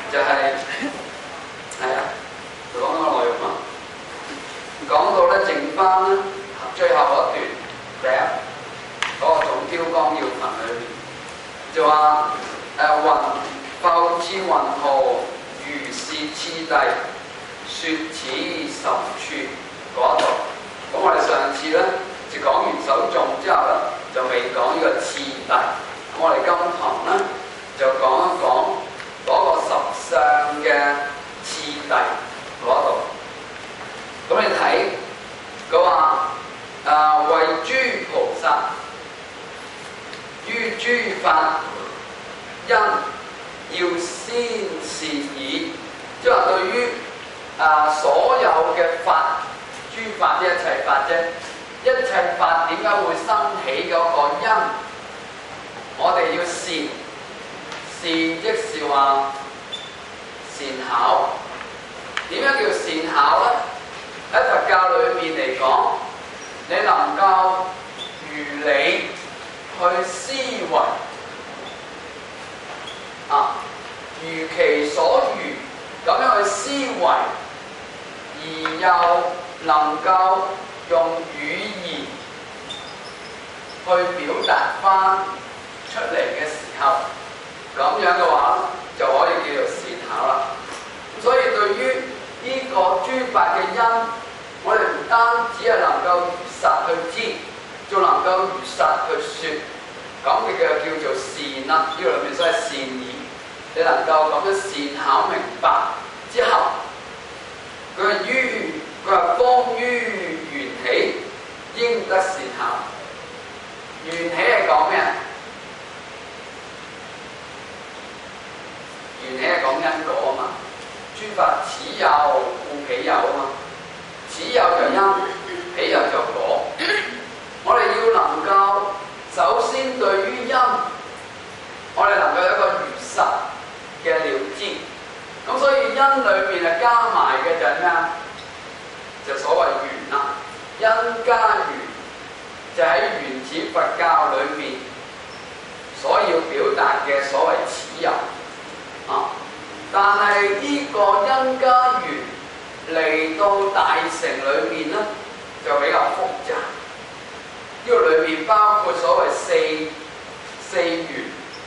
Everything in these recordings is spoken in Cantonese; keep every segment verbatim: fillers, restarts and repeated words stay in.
就係係啊，就講到個內容咯。講到咧，剩翻咧最後嗰段第一嗰、那個總標綱要份裏面，就話誒雲復次雲何如是次第，説此十處嗰度。咁我哋上次咧就講完首頌之後咧，就未講呢個次第。咁我哋今堂咧就講一講嗰個十相嘅次第嗰度。咁你睇佢話誒為諸菩薩於諸法因要先示已，即係話對於啊所有嘅法，諸法呢一切法啫，一切法點解會生起嗰個因？我哋要善，善即是話善巧。點樣叫善巧咧？喺佛教裏面嚟講，你能夠如理去思維啊，如其所如咁樣去思維，而又能夠用語言去表達翻出嚟嘅時候，咁樣嘅話就可以叫做善巧啦。所以對於呢個諸法嘅因，我哋唔單止係能夠如實去知，仲能夠如實去説，咁嘅叫做善啦。呢、這個裏面所謂善意，你能夠咁樣善巧明白之後，佢係於佢係方於緣起，應得善巧。緣起係講咩啊？緣起係講因果啊嘛。諸法此有故彼有啊嘛，此有就因，彼有就果。我哋要能夠首先對於因，我哋能夠有一個如實嘅了知。咁所以因裏面係加埋嘅就係咩啊？就所謂緣啦，因加緣就喺原始佛教裏面所要表達嘅所謂此有啊。但係呢個因加緣嚟到大乘裏面咧，就比較複雜。呢、這個裏面包括所謂四四緣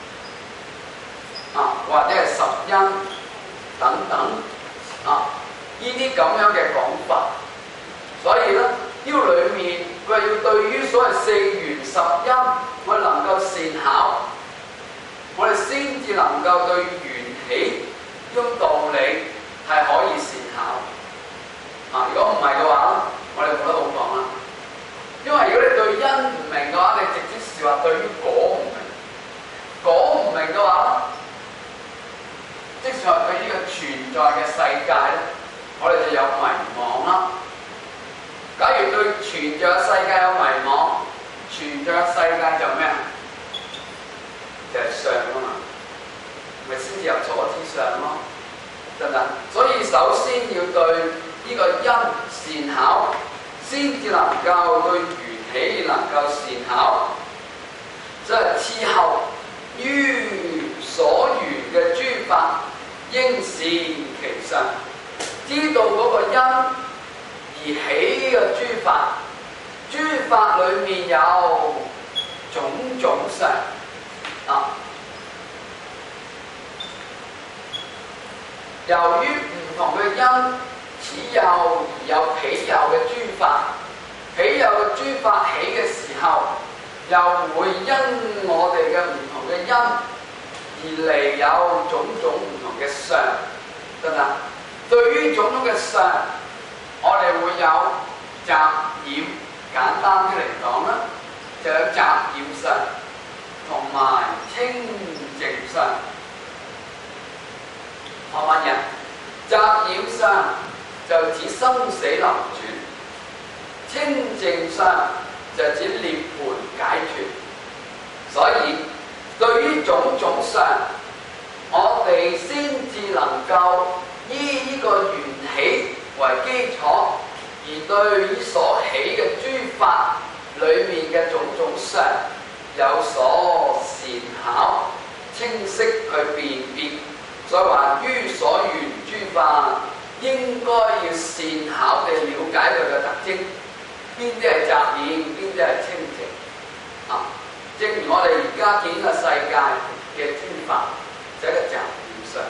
啊，或者係十因等等啊，呢啲咁樣嘅講法。所以咧，呢、這個裏面佢係要對於所謂四緣十因，我哋能夠善巧，我哋先至能夠對緣起呢種道理係可以善巧啊！如果唔係嘅話，我哋冇得好講啦。因為如果你對因唔明嘅話，你直接是話對於果唔明。果唔明嘅話，即係話對呢個存在嘅世界咧，我哋就有迷惘啦。假如對存在嘅世界有迷惘，存在嘅世界就咩啊？就係相啊嘛。咪先至有所之相咯，得唔得？所以首先要對呢個因善巧，先至能夠對緣起能夠善巧。即係次後於所緣嘅諸法，應善其相，知道嗰個因而起嘅諸法，諸法裡面有種種相啊。由於唔同嘅因，此有而有彼有嘅諸法，彼有嘅諸法起嘅時候，又會因我哋嘅唔同嘅因而嚟有種種唔同嘅相，得唔得？對於種種嘅相，我哋會有雜染，簡單啲嚟講啦，就有雜染相同埋清淨相。學乜嘢？雜染相就指生死流轉，清淨相就指涅槃解脫。所以對於種種相，我哋先至能夠依呢個緣起為基礎，而對於所起嘅諸法裏面嘅種種相有所善巧，清晰去辨別。 所以話於所緣諸法應該要善巧地了解佢嘅特徵，邊啲係雜染，邊啲係清淨啊！正如我哋而家見嘅世界嘅諸法，就係一個雜染相。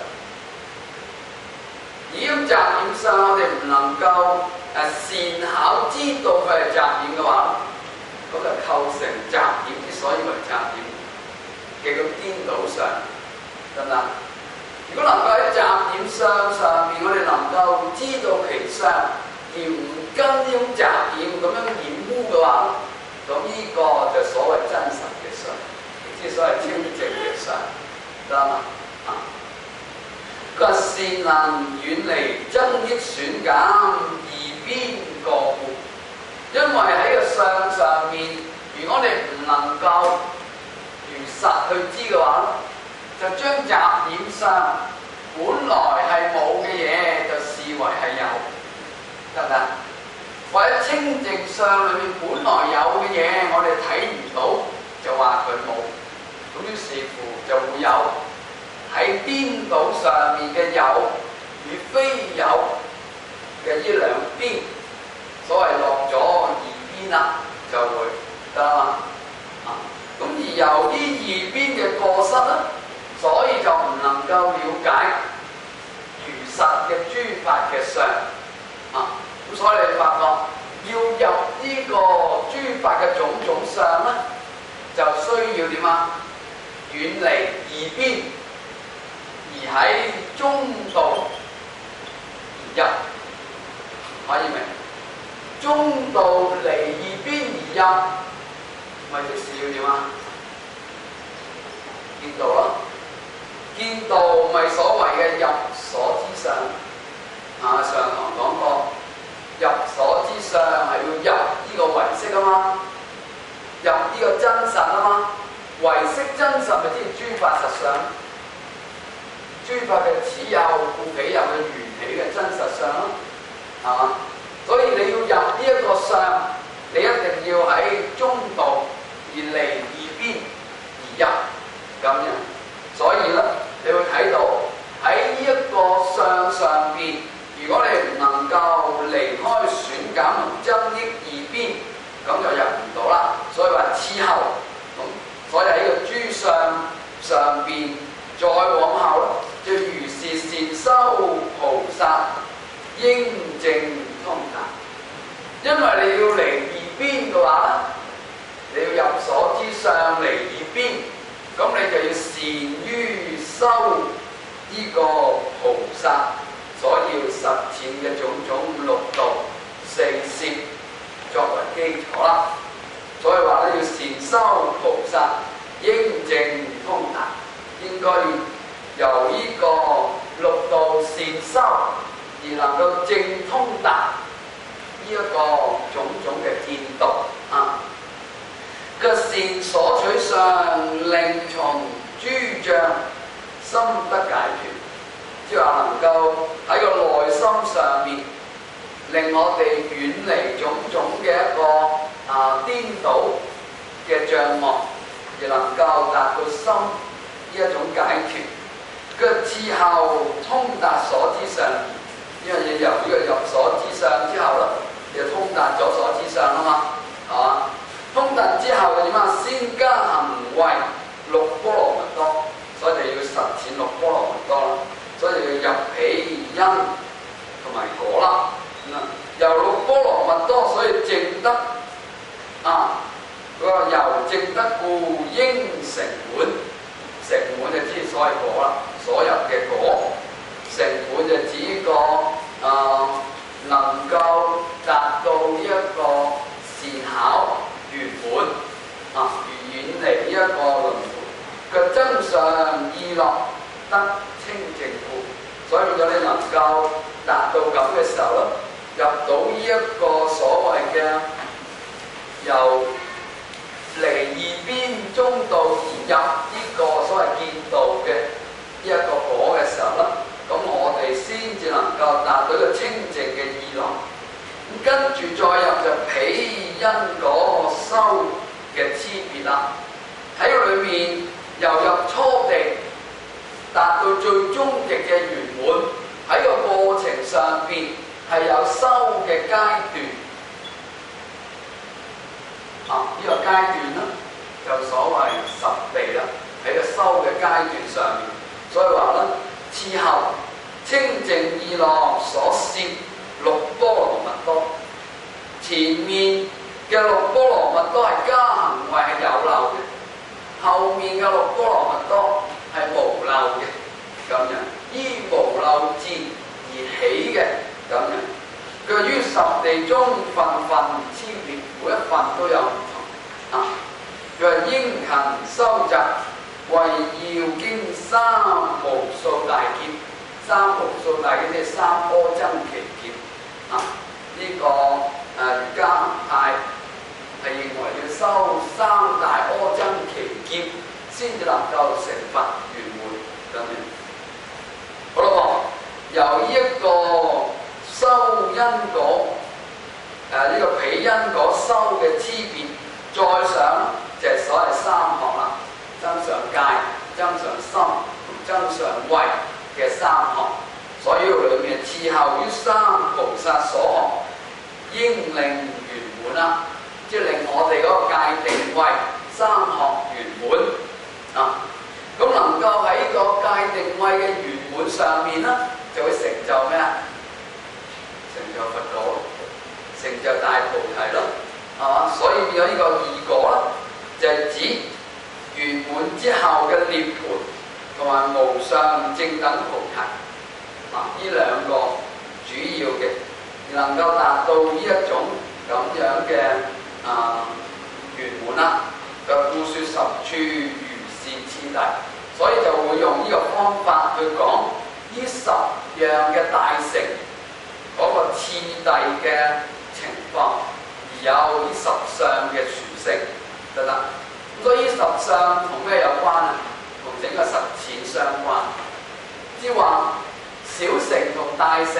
而咁雜染相，我哋唔能夠誒善巧知道佢係雜染嘅話，咁就構成雜染之所以為雜染嘅個顛倒相，得唔得？如果能夠喺雜染相上面，我哋能夠知道其相，而唔跟呢種雜染咁樣染污嘅話，咁呢個就所謂真實嘅相，亦即係所謂清淨嘅相，得嘛？啊，佢話善能遠離增益損減二邊過故，因為喺個相上面，如果你唔能夠如實去知嘅話，就將雜染相本來係冇嘅嘢，就視為係有，得唔得？或者清淨相裏面本來有嘅嘢，我哋睇唔到，就話佢冇。咁於是乎就會有喺顛倒上面嘅有與非有嘅呢兩邊，所謂落咗二邊啦，就會得啦嘛。啊，咁而由呢二邊嘅過失咧，所以就唔能夠了解如實嘅諸法嘅相啊。咁所以你發覺要入呢個諸法嘅種種相咧，就需要點啊？遠離二邊，而喺中道而入，可以明？中道離二邊而入，咪即是要點啊？見道咯，見道咪所謂嘅入所之相啊！上堂講過，入所之相係要入呢個唯識啊嘛，入呢個真實啊嘛。唯識真實咪即係諸法實相，諸法嘅此有故彼有嘅緣起嘅真實相咯，係嘛？所以你要入呢一個相，你一定要喺中道而離二邊而入咁樣。所以咧，你會睇到喺呢一個相上邊，如果你唔能夠離開損減同增益二邊，咁就入唔到啦。所以話次後咁。所以喺個諸相上邊，再往後咧，就如是善修菩薩應正通達。因為你要離二邊嘅話咧，你要入所之相離二邊，咁你就要善於修呢個菩薩所要實踐嘅種種六道四攝作為基礎啦。所以話咧，要善修菩薩應正通達，應該由呢個六道善修而能夠正通達呢一個種種嘅見道啊。個善所取相，令從諸障心得解脫，即係話能夠喺個內心上面，令我哋遠離種種嘅一個啊顛倒嘅障礙，而能夠達到心呢一種解脫。個之後通達所知相，因為你由呢個入所知相之後咧，你就通達咗所知相啊嘛，係嘛？通達之後就點啊？先加行為六波羅蜜多，所以就要實踐六波羅蜜多啦。所以就要入起因同埋果啦。嗯，由六波羅蜜多，所以證得啊，嗰個由證得故應成滿，成滿就知所謂果啦。所有嘅果，成滿就指個啊能夠達到呢一個善巧圓滿啊，而遠離呢一個輪迴嘅真相意樂得清淨故。所以如果你能夠達到咁嘅時候咧，入到呢一個所謂嘅由離二邊中道而入呢個所謂見道嘅呢一個果嘅時候咧，咁我哋先至能夠達到一個清淨嘅意樂。咁跟住再入就彼因果修嘅差別啦。喺裏面由入初地達到最終極十地啦，喺個修嘅階段上面，所以話咧，次後清淨意樂所攝六波羅蜜多，前面嘅六波羅蜜多係加行位係有漏嘅，後面嘅六波羅蜜多係無漏嘅，咁樣依無漏智而起嘅，咁樣。佢於十地中分分之別，每一份都有唔同啊。佢話應行修習，為要經三無數大劫，三無數大劫即係三阿僧祇劫啊。呢、這個誒瑜伽行派係認為要修三大阿僧祇劫先至能夠成佛圓滿咁樣。好啦，由呢一個修因果誒呢、這個彼因果修嘅差別，再上就係所謂三學啦，增上戒、增上心同增上慧嘅三學。所以裏面次後於三菩薩所學，應令圓滿啦，即係令我哋嗰個戒定慧三學圓滿啊。咁能夠喺個戒定慧嘅圓滿上面咧，就會成就咩啊？成就佛果，成就大菩提咯，係嘛？所以變咗呢個二果啦，就係、是、指圓滿之後嘅涅槃同埋無上正等菩提。啊！呢兩個主要嘅，能夠達到呢一種咁樣嘅啊圓滿啦。就故說十處如是次第，所以就會用呢個方法去講呢十樣嘅大乘嗰個次第嘅情況，而有呢十相嘅殊勝，得得。所以十相同咩有關啊？同整個實踐相關，即係話。小乘同大乘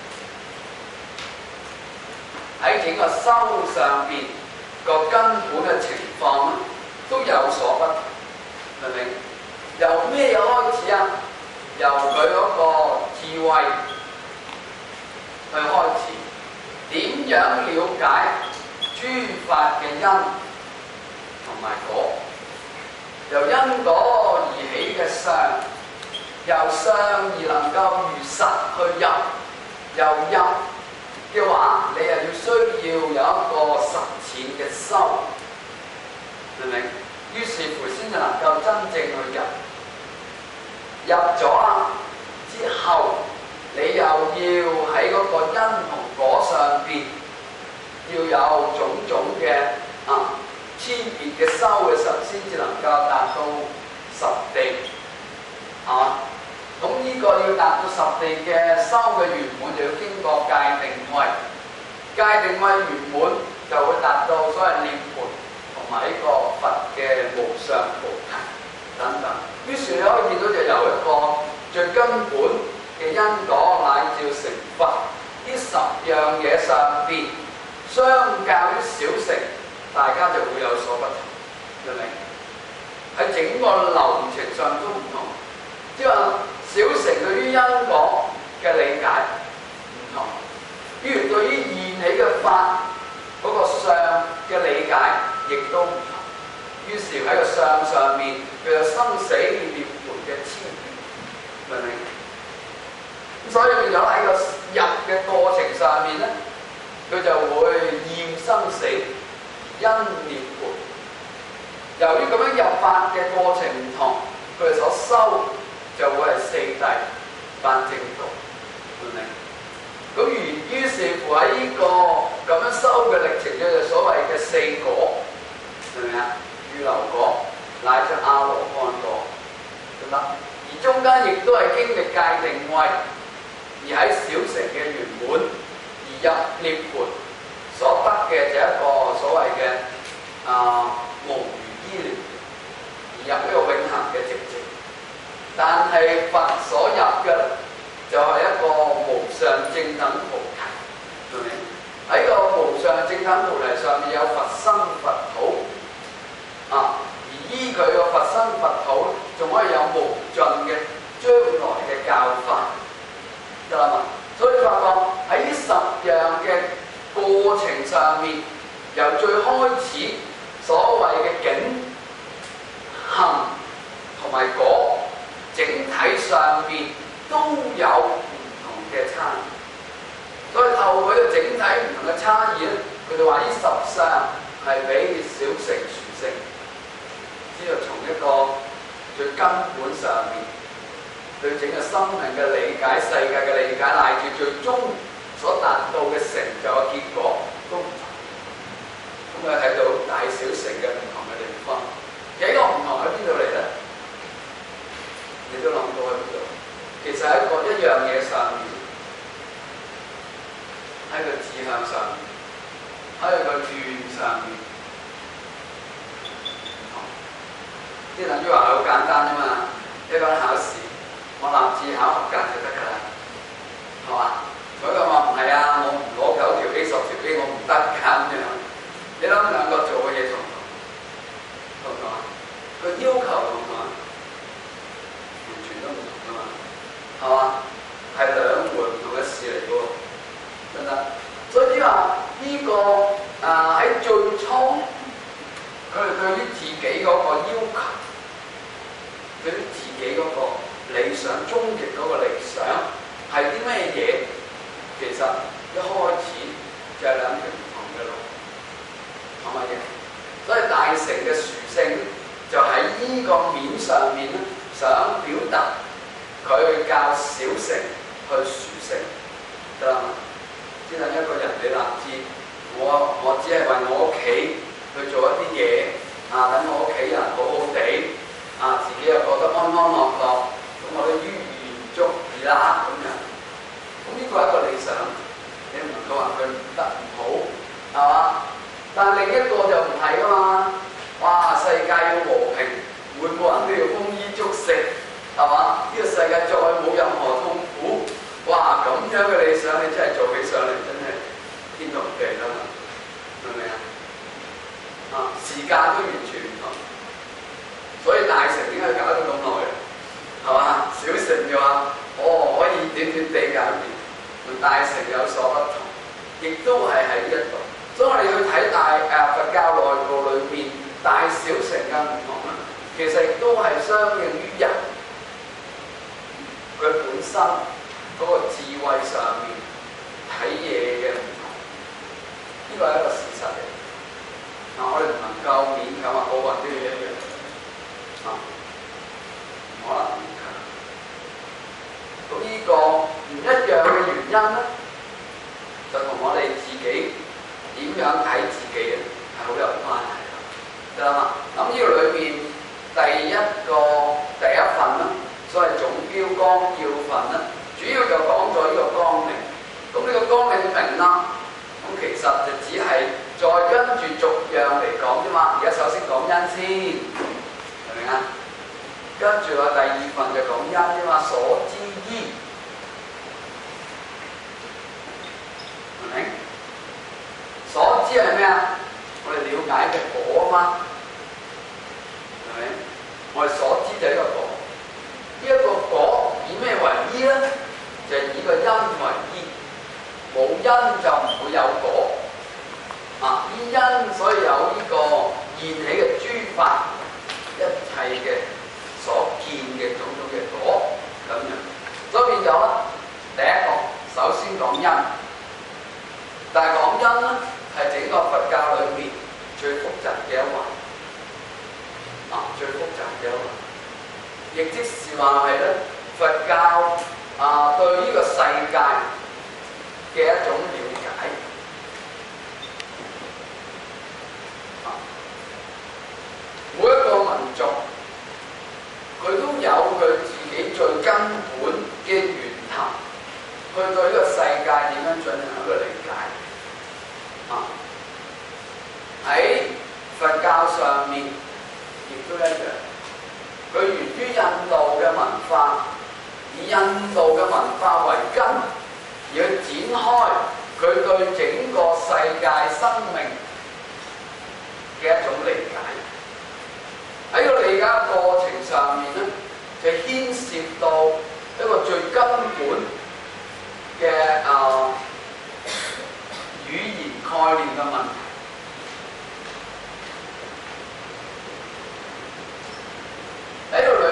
喺整個修上邊個根本嘅情況咧，都有所不同，明唔明？由咩嘢開始啊？由佢嗰個智慧去開始，點樣了解諸法嘅因同埋果？由因果而起嘅相。由相而能夠如實去入，由入嘅話，你又要需要有一個實踐嘅修，明唔明？於是乎先至能夠真正去入，入咗啦之後，你又要喺嗰個因同果上邊要有種種嘅啊差別嘅修嘅時候，先至能夠達到十地，係嘛？咁呢個要達到十地嘅修嘅圓滿，就要經過戒定慧。戒定慧圓滿就會達到所謂涅槃同埋呢個佛嘅無上菩提等等。於是你可以見到就由一個最根本嘅因果乃至成佛呢十樣嘢上邊，相較於小乘，大家就會有所不同，明唔明？喺整個流程上都唔同，即係話。小乘對於因果嘅理解唔同，於對於現起嘅法嗰、那個相嘅理解亦都唔同。於是喺個相上面，佢有生死涅槃嘅差別，明唔明？咁所以變咗喺個入嘅過程上面咧，佢就會驗生死、因涅槃。由於咁樣入法嘅過程唔同，佢哋所修就會係四諦八正道，明唔明？咁於於是乎喺呢個咁樣修嘅歷程，就係所謂嘅四果，明唔明啊？預流果乃至阿羅漢果，得唔得？而中間亦都係經歷戒定慧，而喺小乘嘅圓滿，而入涅槃所得嘅就係一個所謂嘅啊無餘依連，而入呢個永恆嘅寂靜。但係佛所入嘅就係、是、一個無上正等菩提，明唔明？喺個無上正等菩提上面有佛身佛土啊，而依佢個佛身佛土，仲可以有無盡嘅將來嘅教法，得啦嘛？所以發覺喺呢十樣嘅過程上面，由最開始所謂嘅境埋果，整體上面都有唔同嘅差異。所以透過呢個整體唔同嘅差異咧，佢哋話呢十相係比小乘殊勝，只係從一個最根本上面對整個生命嘅理解、世界嘅理解，乃至最終所達到嘅成就嘅結果都唔同。咁佢睇到大小乘嘅唔同嘅地方，幾個唔同喺邊度嚟咧？你都諗到喺邊度？其實喺個一樣嘢上面，喺個志向上面，喺個願上面唔同。即係等於話好簡單啫嘛，一個人考試，我立志考合格就得㗎啦，係嘛？佢講話唔係啊，我唔攞九條 A 十條 A 我唔得㗎咁樣。你諗兩個做嘅嘢同唔同？同唔同啊？個要求同唔同啊？完全都唔同㗎嘛，係嘛？係兩回唔同嘅事嚟㗎喎，得唔得？所以話呢個啊喺最初，佢哋對於自己嗰個要求，對於自己嗰個理想、終極嗰個理想係啲咩嘢？其實一開始就係兩條唔同嘅路。係咪嘅？所以大乘嘅殊勝就喺呢個面上面咧，想表達佢教小乘去殊勝，得啦嘛？只等一個人你立志，我我只係為我屋企去做一啲嘢，啊等我屋企人好好地，啊自己又覺得安安樂樂，咁我都於願足矣啦咁樣。咁呢個係一個理想，你唔能夠話佢唔得唔好，係嘛？但係另一個就唔係㗎嘛，哇！世界要和平，每個人都要豐衣足食，係嘛？呢、這個世界再冇任何痛苦，哇！咁樣嘅理想，你真係做起上嚟真係天同地啦，明唔明啊？啊，時間都完全唔同，所以大乘點解搞咗咁耐？係嘛？小乘嘅話，哦可以短短地搞掂，同大乘有所不同，亦都係喺呢一度。所以我哋要睇大誒、啊、佛教內部裏面大小乘嘅唔同啦，其實亦都係相應於人佢本身嗰個智慧上面睇嘢嘅唔同，呢個係一個事實嚟。嗱、啊，我哋唔能夠勉強話個個人都要一樣，啊，唔可能勉強。咁呢個唔一樣嘅原因咧，就同我哋自己點樣睇自己嘅係好有關係㗎，得嘛？咁呢個裏面第一個第一份啦，所謂總標綱要份啦，主要就講咗呢個綱領。咁呢個綱領明啦，咁其實就只係再跟住逐樣嚟講啫嘛。而家首先講因先，明唔明啊？跟住話第二份就講因啫嘛，所知依，明唔明？所知係咩啊？我哋了解嘅果啊嘛，係咪？我哋所知就係呢個果，呢、這、一個果以咩為依咧？就係、是、以個因為依，冇因就唔會有果啊！依因所以有呢個現起嘅諸法，一切嘅所見嘅種種嘅果咁樣，所以變咗第一個首先講因，但係講因咧。係整個佛教裏面最複雜嘅一環，啊，最複雜嘅一環，亦即是話係咧佛教啊對呢個世界嘅一種了解，啊，每一個民族佢都有佢自己最根本嘅源頭，去對呢個世界點樣進行一個理解。啊！喺佛教上面亦都一樣，佢源於印度嘅文化，以印度嘅文化為根，而去展開佢對整個世界生命嘅一種理解。喺個理解嘅過程上面咧，就牽涉到一個最根本嘅啊、呃、語言概念嘅問題。喺度裏面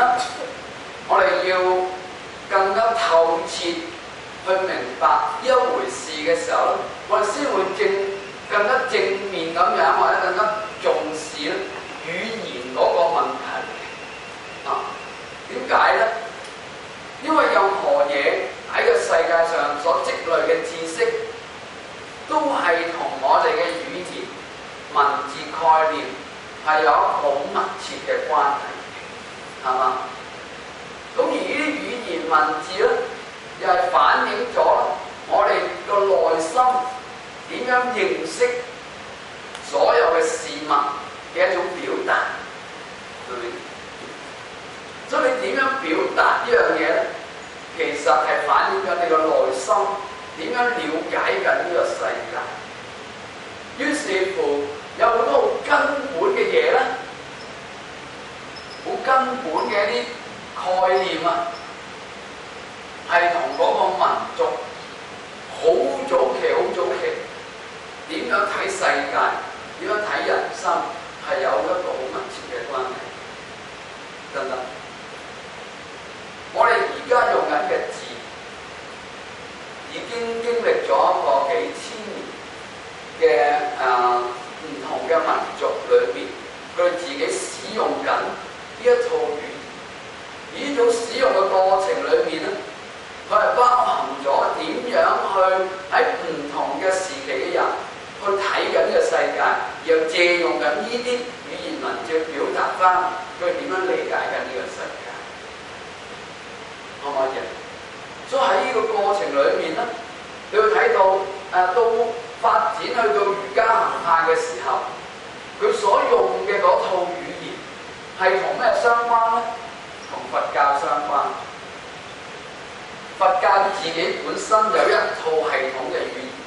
咧，我哋要更加透徹去明白呢一回事嘅時候咧，我哋先會正更加正面咁樣，或者更加重視咧語言嗰個問題。啊，點解咧？因為任何嘢喺個世界上所積累嘅知識，都係同我哋嘅語言、文字概念係有一個好密切嘅關係，係嘛？咁而呢啲語言文字咧，又係反映咗我哋個內心點樣認識所有嘅事物嘅一種表達，係咪？所以你點樣表達呢樣嘢咧？其實係反映緊你個內心點樣了解緊呢個世界。於是乎有好多好根本嘅嘢咧，好根本嘅一啲概念啊，係同嗰個民族好早期、好早期點樣睇世界、點樣睇人生係有一個好密切嘅關係，得唔得？我哋而家用緊嘅字，已經經歷咗一個幾千年嘅誒唔同嘅民族裏邊，佢哋自己使用緊呢一套語言。而呢種使用嘅過程裏面咧，佢係包含咗點樣去喺唔同嘅時期嘅人去睇緊呢個世界，又借用緊呢啲語言文字去表達翻佢點樣理解緊呢個世界。可唔可以？所以喺呢個過程裏面咧，你會睇到誒、呃、到發展去到儒家行派嘅時候，佢所用嘅嗰套語言係同咩相關咧？同佛教相關。佛教自己本身有一套系統嘅語言，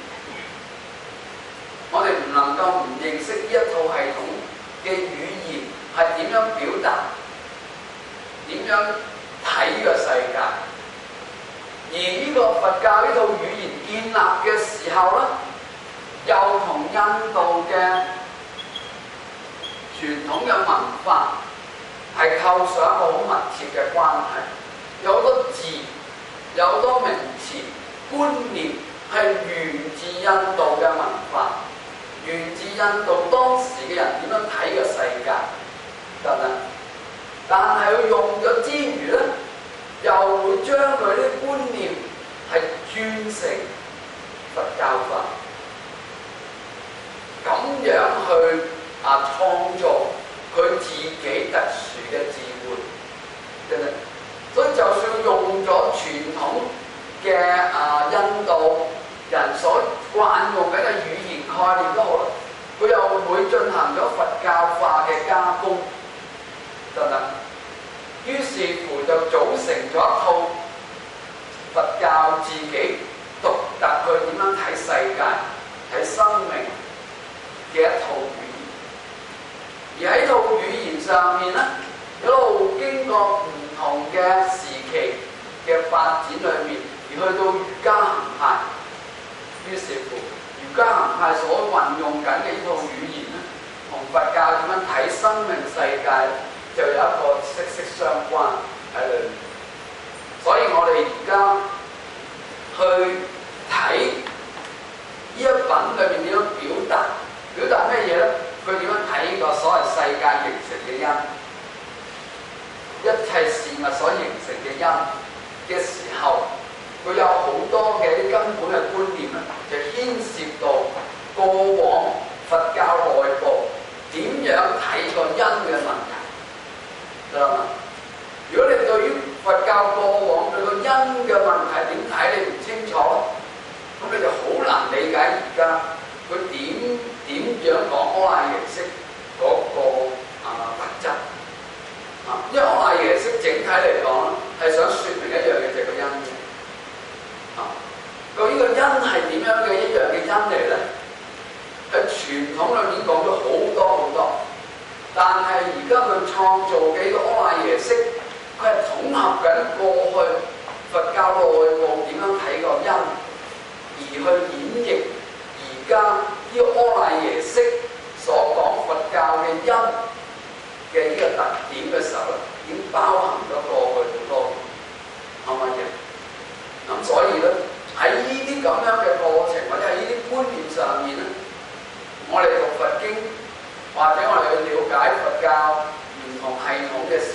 我哋唔能夠唔認識呢一套系統嘅語言係點樣表達，點樣睇呢個世界。而呢個佛教呢套語言建立嘅時候咧，又同印度嘅傳統嘅文化係構上一個好密切嘅關係。有好多字，有好多名詞觀念係源自印度嘅文化，源自印度當時嘅人點樣睇個世界，得唔得？但係佢用咗之餘咧，又會將佢啲觀念係轉成佛教化，咁樣去啊創造佢自己特殊嘅智慧，真係。所以就算用咗傳統嘅啊印度人所慣用緊嘅語言概念都好啦，佢又會進行咗佛教化嘅加工，得唔得？於是乎就組成咗一套佛教自己獨特去點樣睇世界、睇生命嘅一套語言。而喺套語言上面咧，一路經過唔同嘅時期嘅發展裏面，而去到儒家行派。於是乎，儒家行派所運用緊嘅呢套語言咧，同佛教點樣睇生命世界就有一個息息相關喺裏面。所以我哋而家去睇呢一品裏面點樣表達，表達咩嘢咧？佢點樣睇呢個所謂世界形成嘅因，一切事物所形成嘅因嘅時候，佢有好多嘅啲根本嘅觀念咧，就牽涉到過往佛教內部點樣睇個因嘅問題。得啦，如果你對於佛教過往對個因嘅問題點睇你唔清楚，咁你就好難理解而家佢點點樣講阿賴耶識嗰個啊特質啊，因為阿賴耶識整體嚟講咧係想説明一樣嘢，就係個因啊。究竟個因係點樣嘅一樣嘅因嚟咧？喺傳統裏面講咗好多好多。但係而家佢創造嘅呢個阿賴耶識，佢係統合緊過去佛教內部點樣睇個因，而去演繹而家呢個阿賴耶識所講佛教嘅因嘅呢個特點嘅時候咧，已經包含咗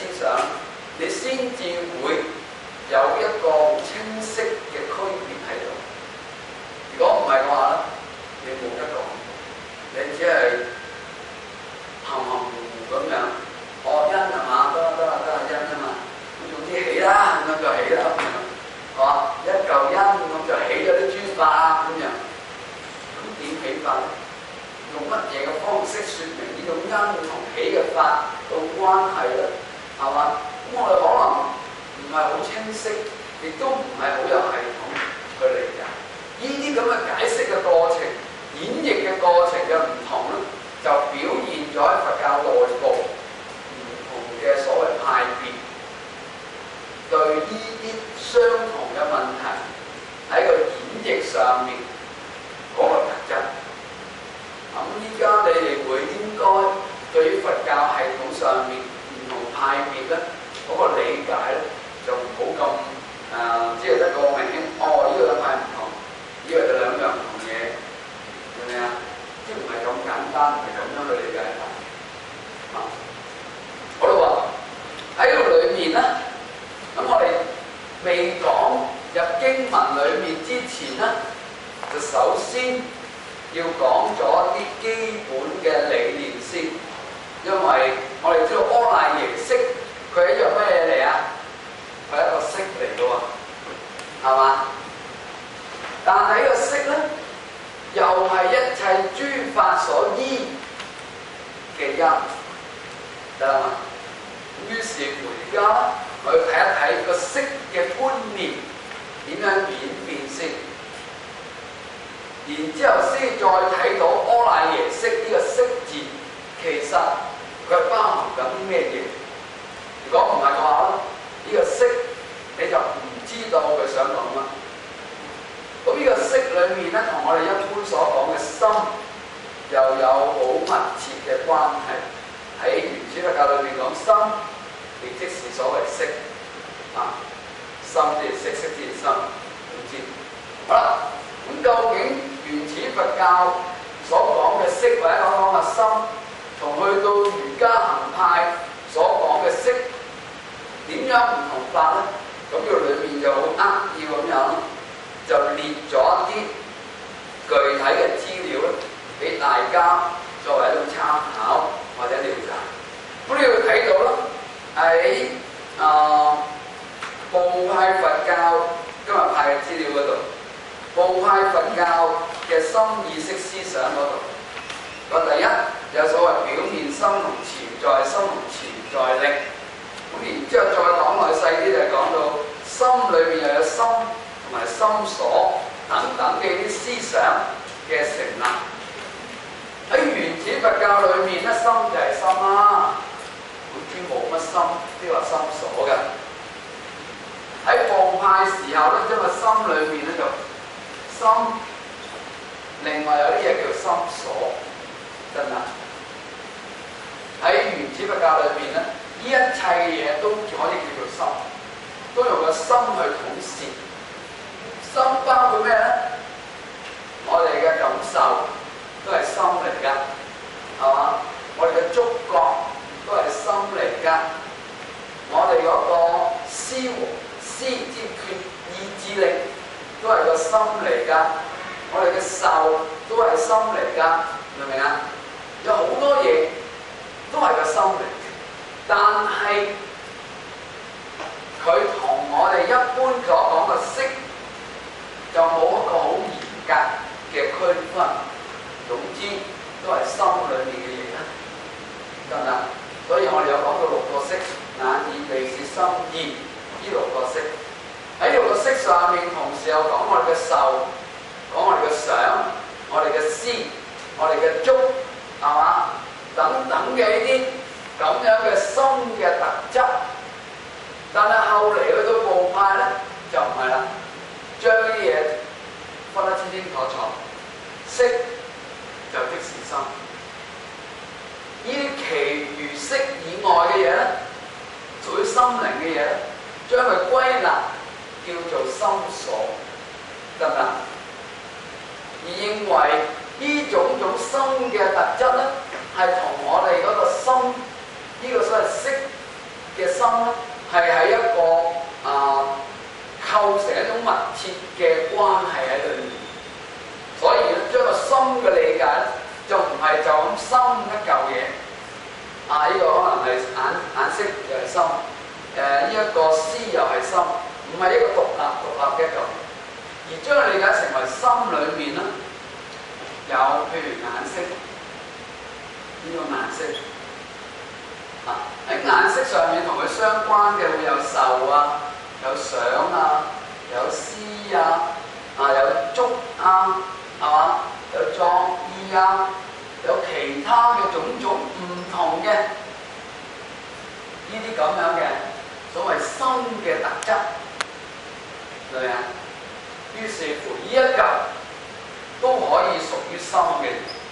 思想，你先至會有一個好清晰嘅區別喺度。如果唔係嘅話咧，你冇得講，你只係含含糊糊咁樣，哦因係嘛，得啦得啦得啦因啊嘛，咁總之起啦咁樣就起啦咁樣，係嘛？一嚿因咁就起咗啲諸法咁樣，咁點起法咧？用乜嘢嘅方式説明呢種因同起嘅法個關係咧？係嘛？咁我哋可能唔係好清晰，亦都唔係好有系統去理解。呢啲咁嘅解釋嘅過程、演繹嘅過程嘅唔同咧，就表現咗喺佛教內部唔同嘅所謂派別對呢啲相同嘅問題喺個演繹上面嗰個特質。咁依家你哋會應該對於佛教系統上面唔同派別咧嗰個理解咧，就唔好咁誒，即係得個明顯。哦，呢個兩派唔同，呢個就兩樣唔同嘢，明唔明啊？即係唔係咁簡單，唔係咁樣去理解法。啊，好啦喎，喺呢個裏面咧，咁我哋未講入經文裏面之前咧，就首先要講咗啲基本嘅理念先，因為我哋知道阿賴耶識佢係一樣咩嘢嚟啊？佢係一個識嚟嘅喎，係嘛？但係呢個識咧，又係一切諸法所依嘅因，得啦嘛？於是乎而家我要睇一睇個識嘅觀念點樣演變先。然之後先再睇到阿賴耶識呢個識字，其實佢係包含緊啲咩嘢？如果唔係嘅話咧，呢、這個識你就唔知道佢想講乜。咁呢個識裏面咧，同我哋一般所講嘅心又有好密切嘅關係。喺原始佛教裏面講心，亦即是所謂識啊，心即係識，識即係心，總之好啦。咁究竟原始佛教所講嘅識或者講講嘅心，同去到瑜伽行派所講嘅識點樣唔同法咧？咁呢個裏面就好扼要咁樣，就列咗一啲具體嘅資料咧，俾大家作為一種參考或者了解。咁你要睇到啦，喺啊部派佛教今日派嘅資料嗰度。部派佛教嘅心意識思想嗰度，個第一有所謂表面心同潛在心同潛在力，咁然之後再講落去細啲就係講到心裏面又有心同埋心所等等嘅啲思想嘅成立。喺原始佛教裏面咧，心就係心啦，本尊冇乜心，即係話心所嘅。喺部派時候咧，因為心裏面咧就心，另外有啲嘢叫心所，真啊！喺原始佛教裏邊咧，呢一切嘢都可以叫做心，都用個心去統攝。心包括咩咧？我哋嘅感受都係心嚟㗎，係嘛？我哋嘅觸覺都係心嚟㗎，我哋嗰個思思之決意志力都係個心嚟㗎，我哋嘅受都係心嚟㗎，明唔明啊？有好多嘢都係個心嚟，但係佢同我哋一般所講嘅識就冇一個好嚴格嘅區分。總之都係心裏面嘅嘢啦，得唔得？所以我哋有講到六個識，眼耳鼻舌心意呢六個識。喺六個識上面，同時又講我哋嘅受，講我哋嘅想，我哋嘅思，我哋嘅觸，係嘛？等等嘅呢啲咁樣嘅心嘅特質。但係後嚟去到部派咧，就唔係啦，將啲嘢分得清清楚楚，識就即是心。呢啲其餘識以外嘅嘢咧，屬於心靈嘅嘢咧，將佢歸納叫做心所，得唔得？而認為呢種種心嘅特質咧，係同我哋嗰個心呢、這個所謂識嘅心咧，係喺一個啊構成一種密切嘅關係喺裏面。所以咧，將個心嘅理解咧，就唔係就咁心一嚿嘢。啊，呢、這個可能係眼眼色又係心，誒呢一個思又係心，唔係一個獨立獨立嘅一嚿。而將佢理解成為心裏面咧，有譬如眼色，呢、這個眼色。啊！喺顏色上面同佢相關嘅會有受啊，有想啊，有思啊，啊有觸啊，係嘛？有作意啊，有其他嘅種種唔同嘅呢啲咁樣嘅所謂心嘅特質，係咪啊？於是乎呢一嚿都可以屬於心嘅，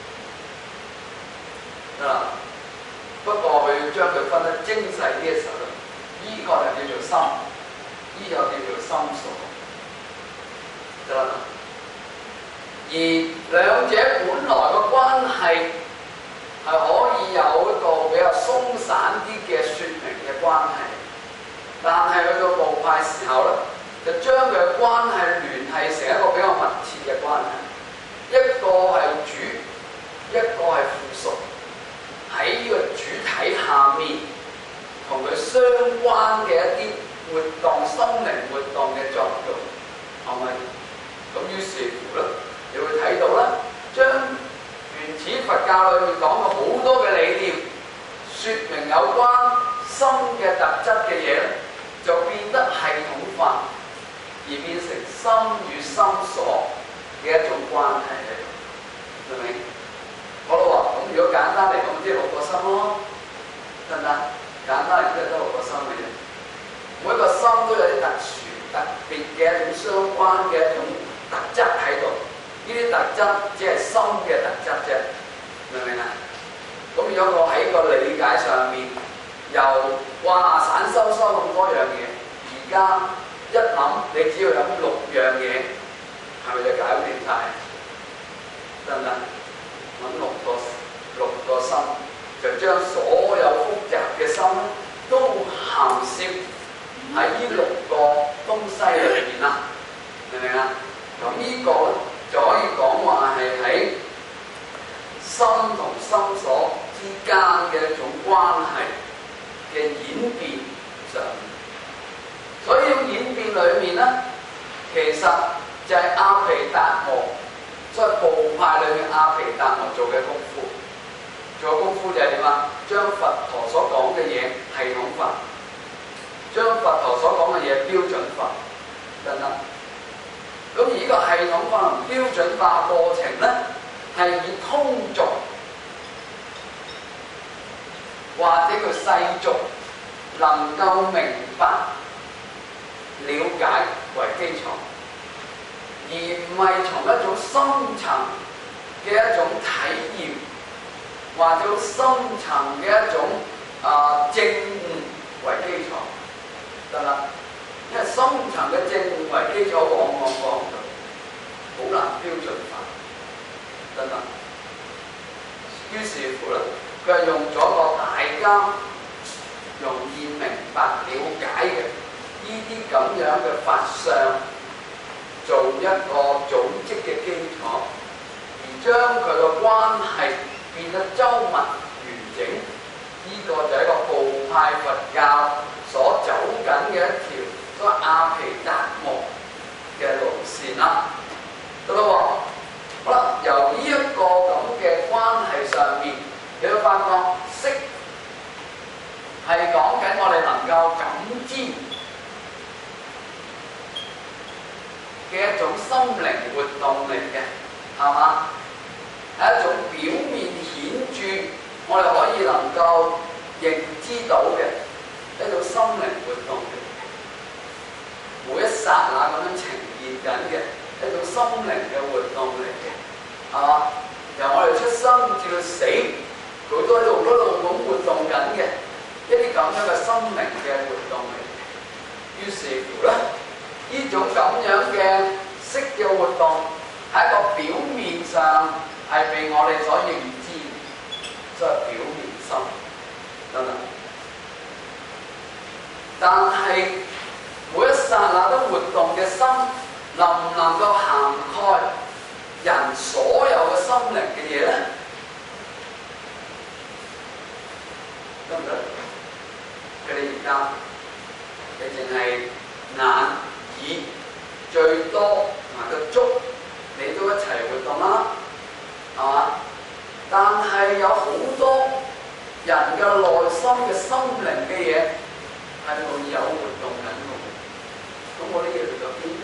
得啦。不過佢將佢分得精細啲嘅時候，呢、這個就叫做心，呢、這個叫做心所，得啦。而兩者本來嘅關係係可以有一個比較鬆散啲嘅説明嘅關係，但係去到部派時候咧，就將佢嘅關係聯繫成一個比較密切嘅關係，一個係主，一個係附屬。喺呢個主體下面，同佢相關嘅一啲活動、心靈活動嘅作用，係咪？咁於是乎咧，你會睇到咧，將原始佛教裏面講嘅好多嘅理念，説明有關心嘅特質嘅嘢咧，就變得系統化，而變成心與心所嘅一種關係嚟，明唔明？好啦喎，咁如果簡單嚟講，即係六個心咯，得唔得？簡單嚟講，即係得六個心嘅啫。每一個心都有啲特殊、特別嘅一種相關嘅一種特質喺度。呢啲特質只係心嘅特質啫，明唔明啊？咁如果我喺個理解上面，又哇散收收咁多樣嘢，而家一諗，你只要諗六樣嘢，係咪就搞掂晒？得唔得？揾六個六個心，就將所有複雜嘅心都含攝喺呢六個東西裏面啦，明唔明啊？咁呢個咧就可以講話係喺心同心所之間嘅一種關係嘅演變上面。所以喺演變裏面咧，其實就係阿毗達摩。所以部派裏面阿毗達摩做嘅功夫，做嘅功夫就係點啊？將佛陀所講嘅嘢系統化，將佛陀所講嘅嘢標準化，得唔得？咁而呢個系統化同標準化過程咧，係以通俗或者叫世俗能夠明白、了解為基礎。而唔係從一種深層嘅一種體驗，或者深層嘅一種啊證悟為基礎，得啦。因為深層嘅證悟為基礎，往往講到好難標準化，得啦。於是乎咧，佢係用咗個大家容易明白、了解嘅呢啲咁樣嘅法相，做一個組織嘅基礎，而將佢嘅關係變得周密完整，呢、這個就係一個部派佛教所走緊嘅一條所謂阿毗達摩嘅路線啦。得啦喎，好啦，由呢一個咁嘅關係上面，你會發覺色係講緊我哋能夠感知嘅一種心靈活動嚟嘅，係嘛？係一種表面顯著，我哋可以能夠認知到嘅一種心靈活動嚟嘅，每一剎那咁樣呈現緊嘅一種心靈嘅活動嚟嘅，係嘛？由我哋出生至到死，佢都喺度一路咁活動緊嘅一啲咁樣嘅心靈嘅活動嚟嘅。於是乎咧，呢種咁樣嘅色嘅活動喺一個表面上係被我哋所認知，所謂表面心，得唔得？ 但係每一剎那都活動嘅心，能唔能夠涵蓋人所有嘅心靈嘅嘢咧？得唔得？佢哋而家你淨係眼耳最多同埋個足，你都一齊活動啦，係嘛？但係有好多人嘅內心嘅心靈嘅嘢係冇有活動緊嘅，咁我啲嘢嚟到邊？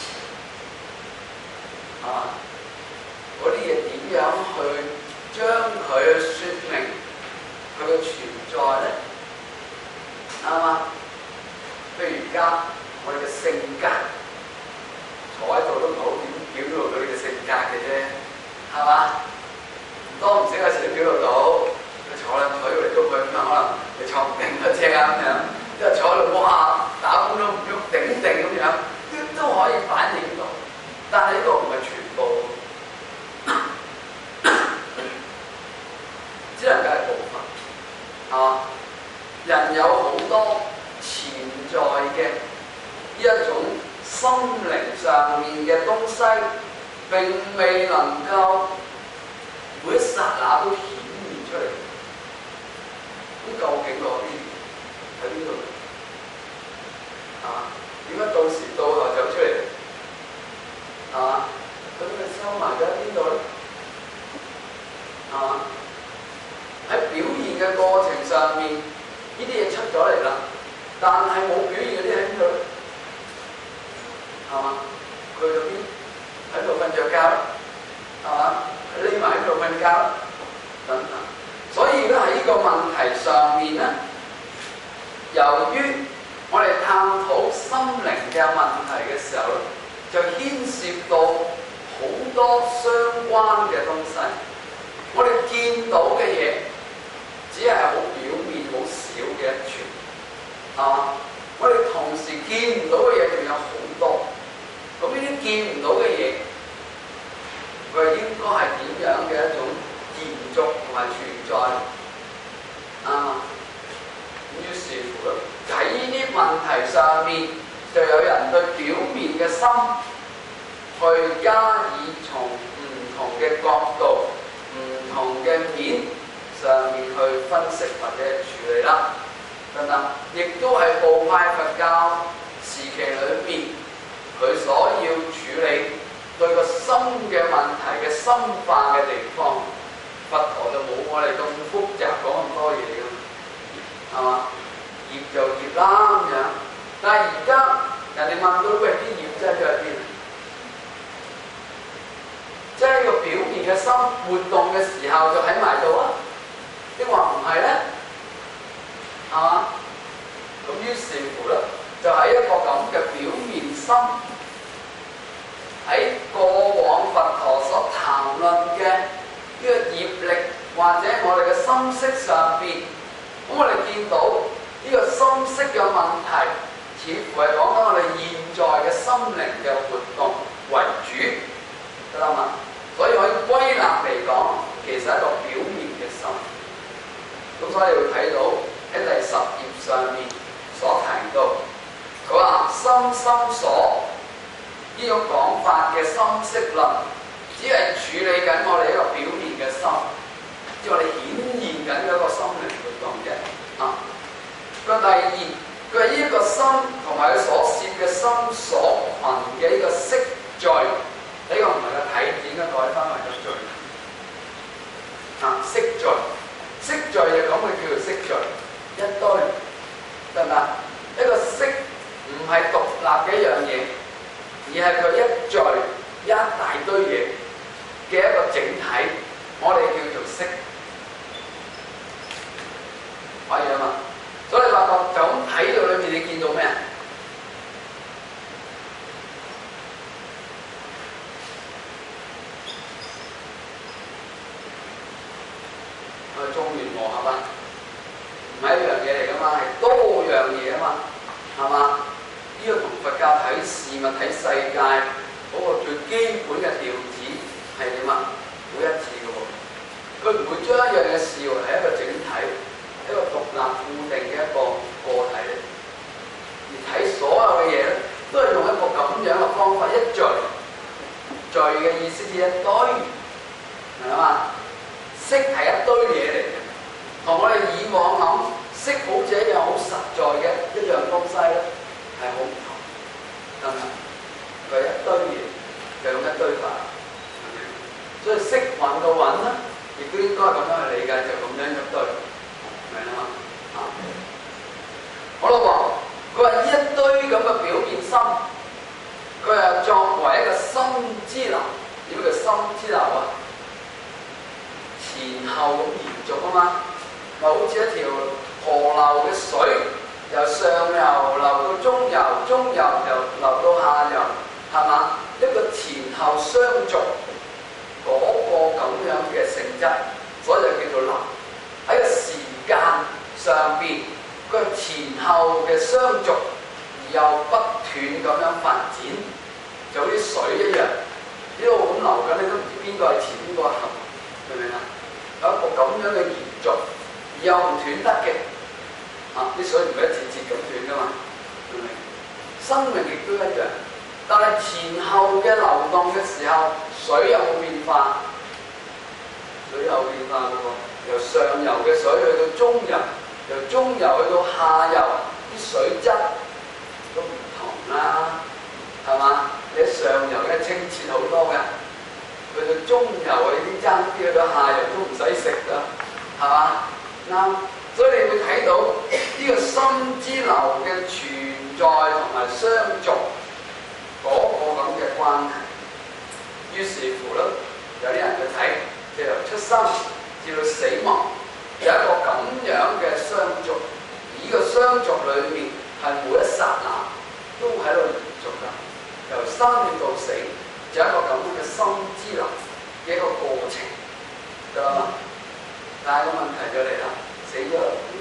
係嘛？嗰啲嘢點樣去將佢説明佢嘅存在咧？啱嘛？譬如而家我哋嘅性格，坐喺度都唔好點表露到你嘅性格嘅啫，係嘛？多唔少有時都表露到，佢坐兩坐嚟喐佢咁樣，可能你坐唔定個車啊咁樣，即係坐喺度哇打風都唔喐頂定咁樣，都都可以反映到。但係呢個唔係全部，只能夠係部分，係嘛？人有好多潛在嘅呢一種心靈上面嘅東西，並未能夠每一剎那都顯現出嚟。咁究竟嗰啲喺邊度？啊？點解到時到頭走出嚟？啊？咁佢收埋咗喺邊度咧？啊？喺表現嘅過程上面，呢啲嘢出咗嚟啦，但係冇表現嗰啲喺邊度咧？係嘛？佢去到邊？喺度瞓着覺啦，係嘛？匿埋喺度瞓覺啦，等等。所以咧喺呢個問題上面咧，由於我哋探討心靈嘅問題嘅時候咧，就牽涉到好多相關嘅東西。我哋見到嘅嘢，只係好表面、好少嘅一串，係嘛？我哋同時見唔到嘅嘢仲有好多。咁呢啲見唔到嘅嘢，佢應該係點樣嘅一種延續同埋存在？啊，於是乎咧，喺呢啲問題上面，就有人對表面嘅心去加以從唔同嘅角度、唔同嘅面上面去分析或者處理啦，等等，亦都係部派佛教時期裏面佢所要處理對個心嘅問題嘅深化嘅地方。佛陀就冇我哋咁複雜講咁多嘢㗎，係嘛？業就業啦咁樣，但係而家人哋問到喂，啲業真係喺邊？即係個表面嘅心活動嘅時候就喺埋度啊？抑或唔係咧？係嘛？咁於是乎咧，就係、是、一個咁嘅表面心喺過往佛陀所談論嘅呢個業力，或者我哋嘅心識上邊，咁我哋見到呢個心識嘅問題，似乎係講緊我哋現在嘅心靈嘅活動為主，得啦嘛？所以可以歸納嚟講，其實係一個表面嘅心。咁所以你會睇到喺第十頁上面所提到，佢話心心所呢種講法嘅心識論，只係處理緊我哋一個表面嘅心，即係我哋顯現緊一個心靈活動嘅啊。個第二，佢係呢一個心同埋佢所攝嘅心所群嘅呢個色聚，呢、這個唔係個體字，應該改翻為個聚啊。色聚，色聚就咁，佢叫做色聚一堆，得唔得？一個色唔係獨立嘅一樣嘢，而係佢一聚一大堆嘢嘅一個整體，我哋叫做色，可以啊嘛？所以你發覺就咁睇到裏面，你見到咩啊？我哋中原和合啊，唔係一樣嘢嚟噶嘛，係多樣嘢啊嘛，係嘛？呢、這個同佛教睇事物、睇世界嗰、那個最基本嘅調子係點啊？好一致嘅喎，佢唔會將一樣嘢視為係一個整體，一個獨立固定嘅一個個體咧。 嘅意思係一堆，明嘛？色係一堆嘢嚟嘅，同我哋以往諗色好似一樣好實在嘅一樣東西咧，係好唔同，得唔得？佢係一堆嘢，就咁一堆法，所以色蘊嘅蘊咧，亦都應該咁樣去理解，就咁樣一堆，明啦嘛？啊，好啦喎，佢話呢一堆咁嘅表面心，佢係作為一個心之流，點叫心之流啊？前後咁延續啊嘛，咪好似一條河流嘅水，由上游流到中游，中游又流到下游，係嘛？一個前後相續嗰個咁樣嘅性質，所以就叫做流。喺個時間上邊，佢係前後嘅相續，而又不斷咁樣發展，就好似水一樣，一路咁流緊，你都唔知邊個係前邊個係後，明唔明啊？有一個咁樣嘅延續，而又唔斷得嘅，啊！啲水唔係一節節咁斷噶嘛，明唔明？生命亦都一樣，但係前後嘅流動嘅時候，水有冇變化？水有變化嘅喎，由上游嘅水去到中游，由中游去到下游，啲水質都唔同啦，係嘛？你喺上游嘅清澈好多嘅。去到中游嗰啲爭啲，去到下游都唔使食啦，係嘛？啱，所以你會睇到呢個心之流嘅存在同埋相續嗰個咁嘅關係。於是乎咧，有啲人去睇，即係由出生至到死亡，有一個咁樣嘅相續。而呢個相續裏面係每一剎那都喺度延續㗎，由生到死。有一個咁樣嘅心之流嘅一個過程，得啦嘛？但係個問題就嚟啦，死咗，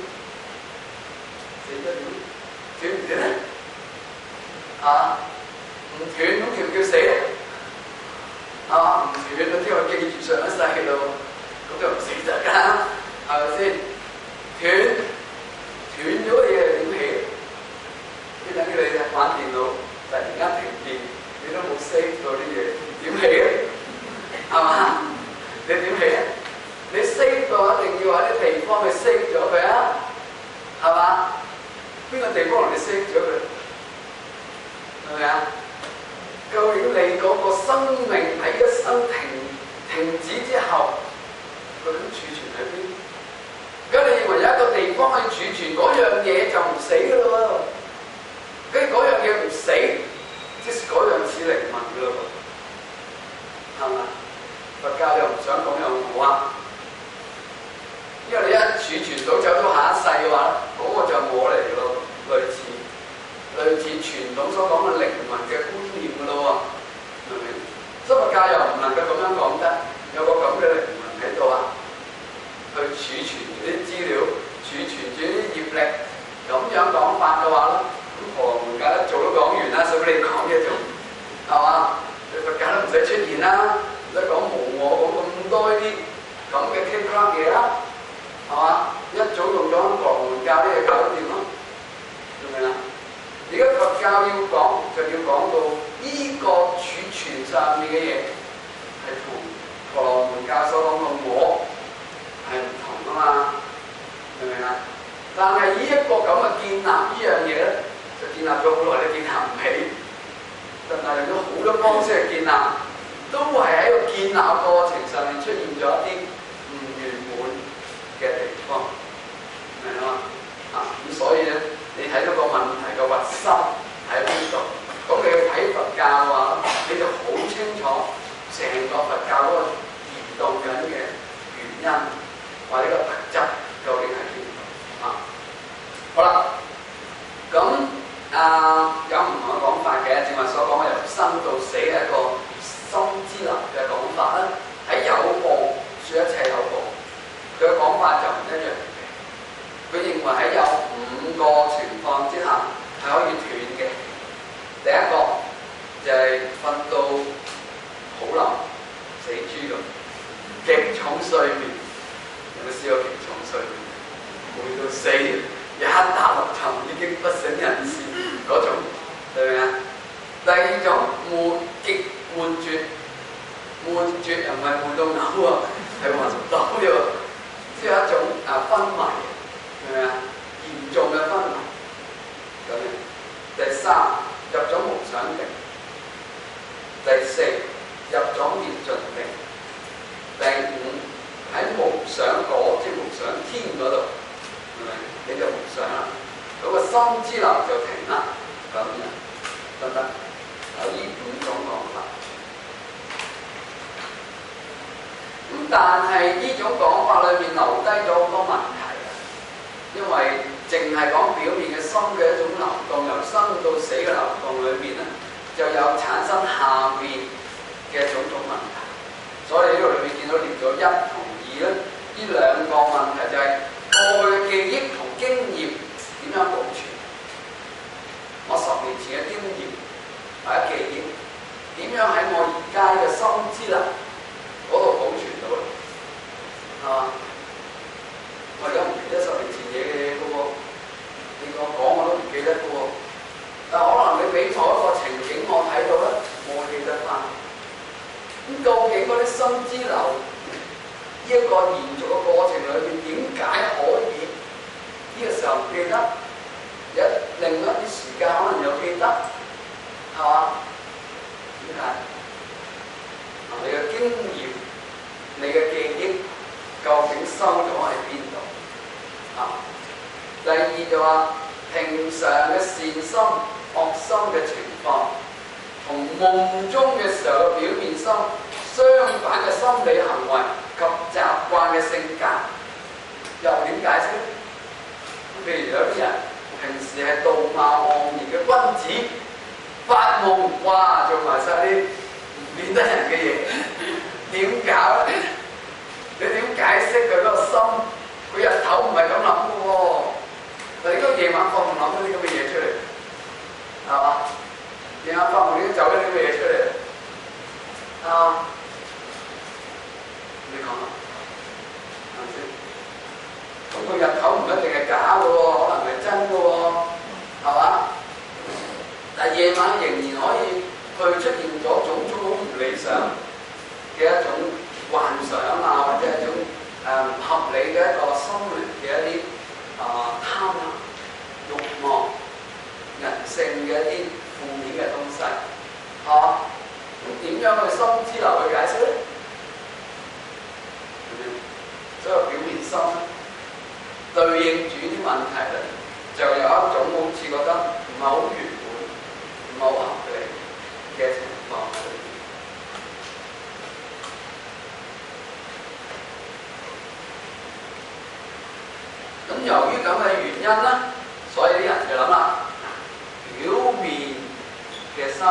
死咗點？斷唔斷咧？啊，唔斷咁叫唔叫死咧？係嘛？唔斷咁即係記住上一世咯，咁就唔死得㗎，係咪先？斷斷咗嘅嘢係點起？即等於你玩電腦突然間停電。你都冇 save 到啲嘢，點起啊？係嘛？你點起啊？你 save 到一定要喺啲地方去 save 咗佢啊？係嘛？邊個地方同你 save 咗佢？係咪啊？究竟你嗰個生命喺一生停停止之後，究竟儲存喺邊？如果你認為有一個地方去儲存嗰樣嘢就唔死㗎咯喎，跟住嗰樣嘢唔死。即係嗰樣似靈魂㗎咯喎，係咪？佛教又唔想講又冇啊，因為你一儲存到走到下一世嘅話，嗰、那個就我嚟㗎咯，類似類似傳統所講嘅靈魂嘅觀念㗎咯喎，明唔明？所以佛教又唔能夠咁樣講得，有個咁嘅靈魂喺度啊，去儲存住啲資料，儲存住啲業力，咁樣講法嘅話咧。咁婆羅門教一早都講完啦，使俾你講嘅仲係嘛？你佛教都唔使出現啦，唔使講無我講咁多呢啲咁嘅 K 框嘢啦，係嘛？一早用咗婆羅門教啲嘢搞掂咯，明唔明啊？而家佛教要講就要講到呢個儲存上面嘅嘢係同婆羅門教所講嘅我係唔同啊嘛，明唔明啊？但係呢一個咁嘅建立呢樣嘢咧。就建立咗好耐，你建立唔起，但係用咗好多方式去建立，都係喺個建立過程上面出現咗一啲唔圓滿嘅地方，明唔明啊？啊，咁所以咧，你睇到個問題嘅核心喺邊度？咁你去睇佛教嘅話，你就好清楚成個佛教嗰個移動緊嘅原因或者個特質究竟係邊度？啊，好啦，咁。啊，有唔同嘅講法嘅，正話所講嘅由生到死係一個心之流嘅講法啦。喺有部說一切有部，佢嘅講法就唔一樣嘅。佢認為喺有五個情況之下係可以斷嘅。第一個就係瞓到好冧死豬咁，極重睡眠。有冇試過極重睡眠？攰到死，一打落床已經不省人事。嗰種，明唔明啊？第二種悶極悶絕， 三入咗無想定，第四入咗滅盡定，第五喺無想果即無想天嗰度，係咪？你就無想啦，嗰、那個心之流就停啦，咁樣得唔得？有呢五種講法。咁但係呢種講法裏面留低咗好多問題啊，因為淨係講表面嘅心嘅一種流動，由生到死嘅流動裏面咧，就有產生下面嘅種種問題。所以呢度裏面見到列咗一同二咧，呢兩個問題就係過去嘅記憶同經驗點樣保存？我十年前嘅經驗或者記憶點樣喺我而家嘅心之流嗰度保存到咧？係嘛？我而家唔記得十年前嘢嘅嗰個，你我講我都唔記得嘅喎。但可能你俾錯一個情景我睇到咧，我記得翻。咁究竟嗰啲心之流呢一個延續嘅過程裏面，點解可以呢個時候唔記得？一另一啲時間可能又記得，係嘛？點解？你嘅經驗、你嘅記憶究竟收咗喺邊度？啊！第二就話平常嘅善心、惡心嘅情況，同夢中嘅時候嘅表面心相反嘅心理行為及習慣嘅性格，又點解釋？譬如有啲人平時係道貌岸然嘅君子，發夢哇做埋晒啲唔見得人嘅嘢，點搞咧？你點解釋佢嗰個心？佢日頭唔係咁諗嘅喎，但係應該夜晚發夢諗咗啲咁嘅嘢出嚟，係嘛？夜晚發夢已經走咗啲咁嘅嘢出嚟，啊？你講啊？係咪先？咁佢日頭唔一定係假嘅喎，可能係真嘅喎，係嘛？但係夜晚仍然可以去出現咗種種好唔理想嘅一種幻想啊，或者係一種誒唔合理嘅一個心靈嘅一啲啊貪婪、慾望、人性嘅一啲負面嘅東西，係嘛？咁點樣去心之流去解釋咧？所以表面心對應住啲問題咧，就有一種好似覺得唔係好圓滿、唔係好合理嘅情況喺裏邊。咁由於咁嘅原因咧，所以啲人就諗啦，表面嘅心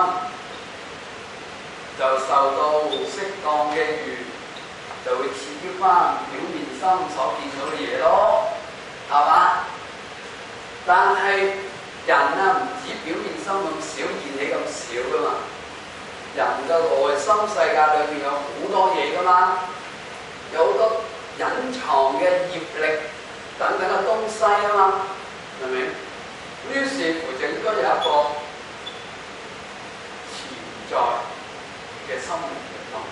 就受到適當嘅緣，就會刺激翻表面心所見到嘅嘢咯，係嘛？但係人啊，唔止表面心咁少，現起咁少噶嘛。人嘅內心世界裏面有好多嘢噶嘛，有好多隱藏嘅業力等等嘅東西啊嘛，係咪？於是乎就應該有一個潛在嘅心靈活動。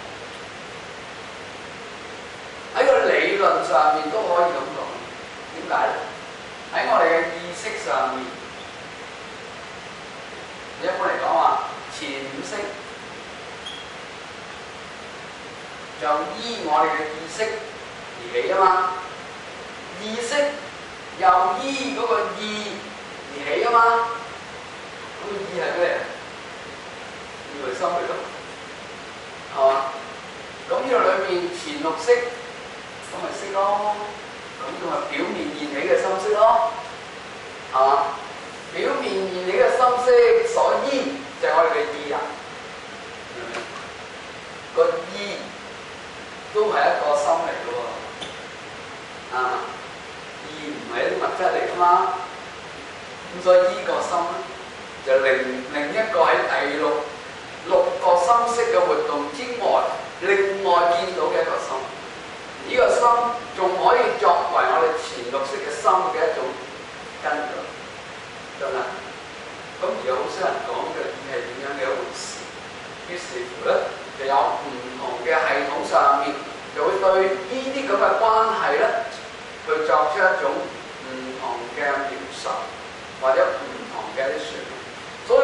喺個理論上面都可以咁講，點解咧？喺我哋嘅意識上面，一般嚟講話，前五識就依我哋嘅意識而起啊嘛，意識又依嗰個意而起啊嘛，咁個意係咩？意為心嚟咯，係嘛？咁呢度裏面前六識。咁咪識咯，咁仲係表面現起嘅心識咯，係嘛？表面現起嘅心識所依就係我哋嘅意啊，明唔明？個意都係一個心嚟嘅喎，啊，意唔係一啲物質嚟㗎嘛，咁所以依個心咧就另另一個喺第六六個心識嘅活動之外，另外見到嘅一個心。呢個心仲可以作為我哋前六識嘅心嘅一種根據，得唔得？咁而有好少人講嘅意係點樣嘅一回事，於是乎咧就有唔同嘅系統上面就會對呢啲咁嘅關係咧，去作出一種唔同嘅描述或者唔同嘅一啲説明。所以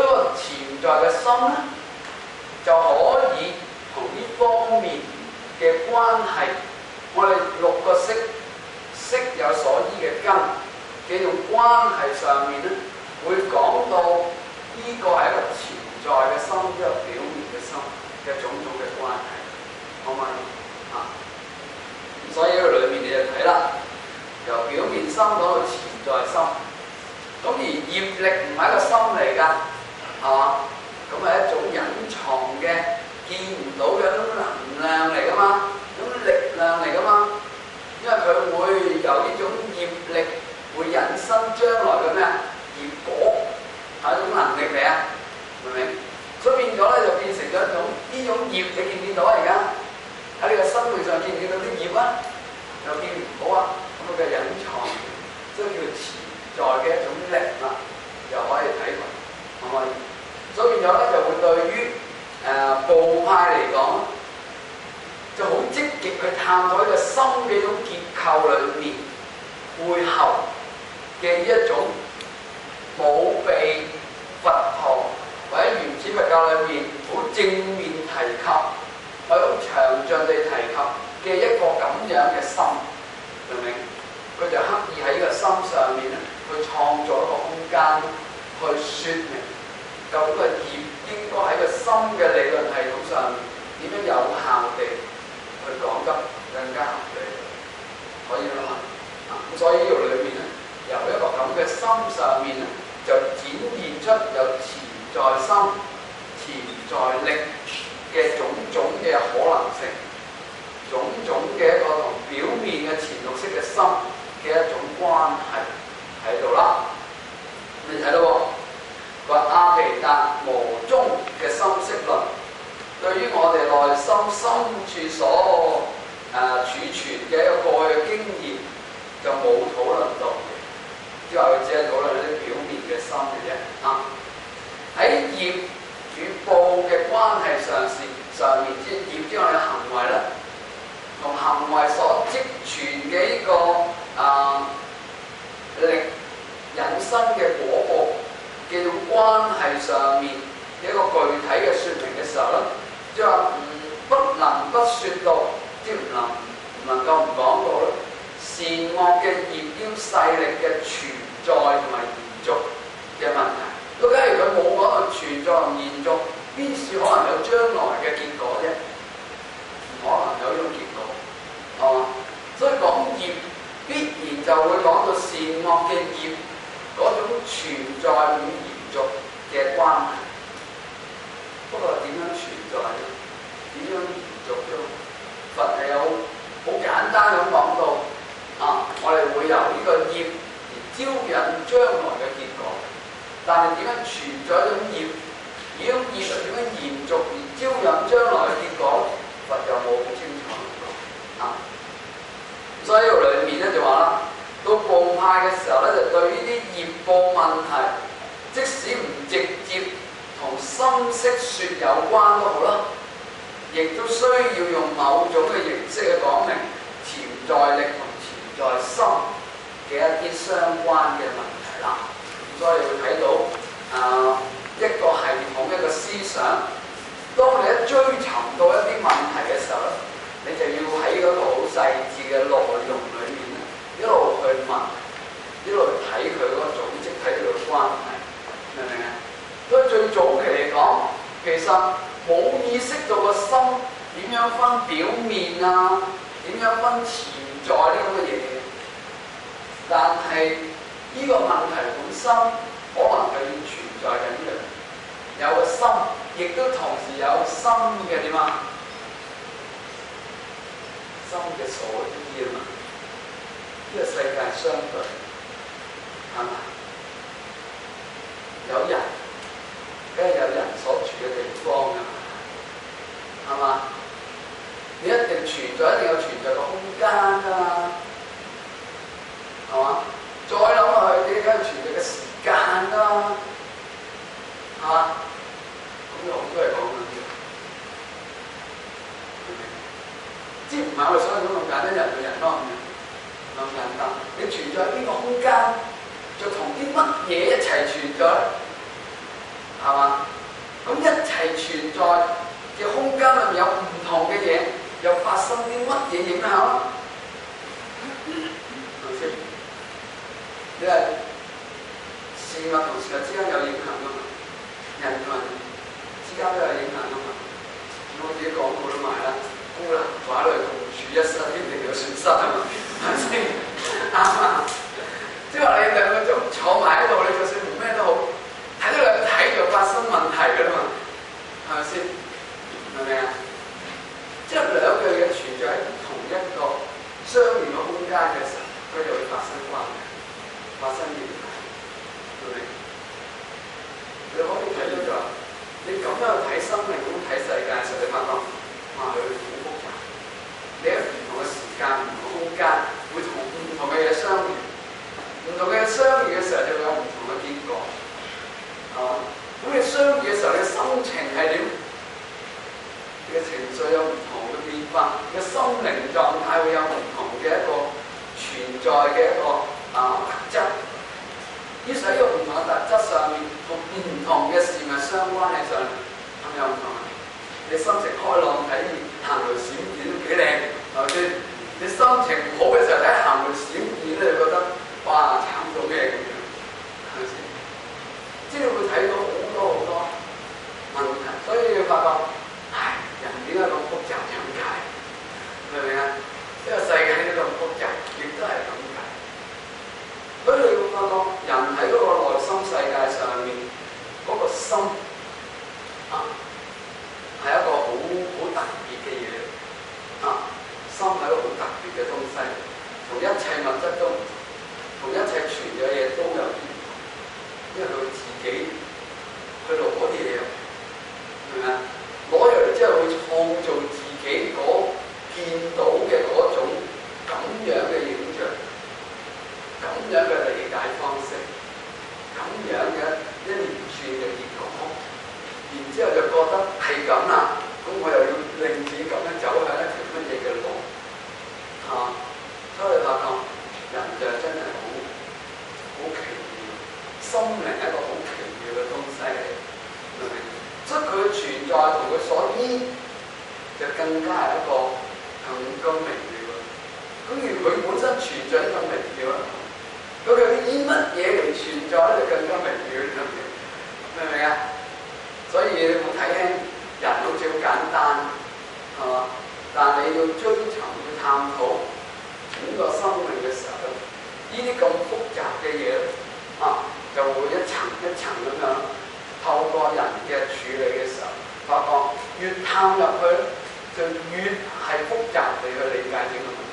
在嘅心咧，就可以同呢方面嘅關係，我哋六個識，識有所依嘅根嘅用關係上面咧，會講到呢個係一個潛在嘅心，一個表面嘅心嘅種種嘅關係，好唔好啊？所以呢個裏面你就睇啦，由表面心講到潛在心，咁而業力唔係一個心嚟㗎，係嘛？咁係一種隱藏嘅、見唔到嘅一種能量嚟㗎嘛，一種力量嚟㗎嘛，因為佢會由呢種業力會引申將來嘅咩業果，係一種能力嚟啊，明唔明？所以變咗咧就變成咗一種呢種業，你見唔見到啊？而家喺你個生命上見唔見到啲業啊？又見唔到啊？咁佢嘅隱藏，即係叫潛在嘅一種力啦，又可以睇佢，可唔可以？所以變咗咧就會對於誒部派嚟講，就好積極去探討一個心嘅一種結構裏面背後嘅一種冇被佛學或者原始佛教裏面好正面提及，或者好詳盡地提及嘅一個咁樣嘅心，明唔明？佢就刻意喺呢個心上面咧，去創造一個空間去説明究竟個業應該喺個心嘅理論系統上面點樣有效地去講得更加合理，可以啦嘛？啊，咁所以呢度裏面咧，由一個咁嘅心上面咧，就展現出有潛在心、潛在力嘅種種嘅可能性，種種嘅一個同表面嘅前六識嘅心嘅一種關係喺度啦。你睇到喎，個阿毗達磨中嘅心識論，對於我哋內心深處所誒、呃、儲存嘅一個過去嘅經驗，就冇討論到嘅，之後佢只係討論一啲表面嘅心嘅啫。啊，喺業與報嘅關係上是上面，即係業之外嘅行為咧，同行為所積存嘅呢、這個啊、呃、力引申嘅果報嘅種關係上面嘅一個具體嘅説明嘅時候咧，即係話唔不能不説到，即係唔能唔能夠唔講到咧，善惡嘅業因勢力嘅存在同埋延續嘅問題。咁假如佢冇講到存在同延續，邊處可能有將來嘅結果啫？唔可能有呢種結果，係嘛？所以講業必然就會講到善惡嘅業嗰種存在與延續嘅關係。不過點樣存在咧？點樣延續咧？佛係有好簡單咁講到啊，我哋會由呢個業而招引將來嘅結果。但係點樣存在一種業，而種業係點樣延續而招引將來嘅結果？佛又冇好清楚講啊。所以呢度裏面咧就話啦，到部派嘅時候咧，就對呢啲業報問題，即使唔直接同心識説有關都好啦，亦都需要用某種嘅形式去講明潛在力同潛在心嘅一啲相關嘅問題啦。所以會睇到啊、呃、一個系統一個思想，當你一追尋到一啲問題嘅時候咧，你就要喺嗰個好細緻嘅內容裏面咧，一路去問，一路睇佢嗰個組織，睇佢嘅關係，明唔明啊？所以最早期嚟講，其實冇意識到個心點樣分表面啊，點樣分潛在呢咁嘅嘢，但係呢個問題本身可能係要存在緊嘅，有個心，亦都同時有心嘅點啊？心嘅所依啊嘛，呢、這個世界相對係嘛？有人，梗係有人所住嘅地方㗎嘛，係嘛？你一定存在，一定有存在嘅空間㗎嘛，係嘛？再諗落去，你梗係存在嘅時間啦，係嘛？咁有好多係講緊呢個，即係唔係我哋想象咁簡單，人對人咯咁樣，咁簡單。你存在喺邊個空間，就同啲乜嘢一齊存在，係嘛？ 咁一齊存在嘅空間裏面有唔同嘅嘢，又發生啲乜嘢影響？係咪先？因為事物同事物之間有影響噶嘛，人同人之間都有影響噶嘛。我自己講過都埋啦，孤男寡女共處一室，天地有損失啊嘛，係咪先？啱啊！即係話你兩個就坐埋喺度，你就算唔咩都好，睇到兩個睇就發生問題㗎啦嘛，係咪先？明唔明啊？即係兩樣嘢存在喺同一個相連嘅空間嘅時候，佢就會發生關係，發生影響，明唔明？你可以睇到就係你咁樣睇生命，咁睇世界嘅時候，你發覺哇，佢好複雜。你喺唔同嘅時間、唔同嘅空間，會同唔同嘅嘢相遇。唔同嘅相遇嘅時候，就會有唔同嘅結果，係嘛？咁你相遇嘅時候，你嘅心情係點？你嘅情緒有唔同嘅變化，你嘅心靈狀態會有唔同嘅一個存在嘅一個啊特質。於是喺呢個唔同嘅特質上面，同唔同嘅事物相關喺上，咁有唔同。你心情開朗睇行雷閃電都幾靚，係咪先？你心情唔好嘅時候睇行雷閃電咧，你覺得哇，慘到咩咁樣，係咪先？即係你會睇到好多好多問題，所以你發覺，唉，人點解咁複雜？點解？明唔明啊？呢個世界都咁複雜，亦都係咁解。所以你會發覺，人喺嗰個內心世界上面嗰、那個心啊，係一個好好特別嘅嘢啊！心係一個好特別嘅東西，同一切物質都唔同。同一切傳嘅嘢都有啲唔同，因為佢自己去攞啲嘢，係咪啊？攞入嚟之後會創造自己嗰見到嘅嗰種咁樣嘅影像，咁樣嘅理解方式，咁樣嘅一連串嘅結果，然之後就覺得係咁啦，咁我又要令自己咁樣走向一條乜嘢嘅路，啊，所以發覺人就真係好好奇妙，心靈係一個好奇妙嘅東西嚟，明唔明？所以佢嘅存在同佢所依就更加係一個更加微妙。咁而佢本身存在咁微妙啦，咁佢依乜嘢嚟存在咧就更加微妙，明唔明啊？所以你冇睇輕人好似好簡單，係嘛？但係你要追尋去探討整個生命嘅時候，呢啲咁複雜嘅嘢啊，就會一層一層咁樣透過人嘅處理嘅時候，發覺越探入去就越係複雜地去理解整個問題。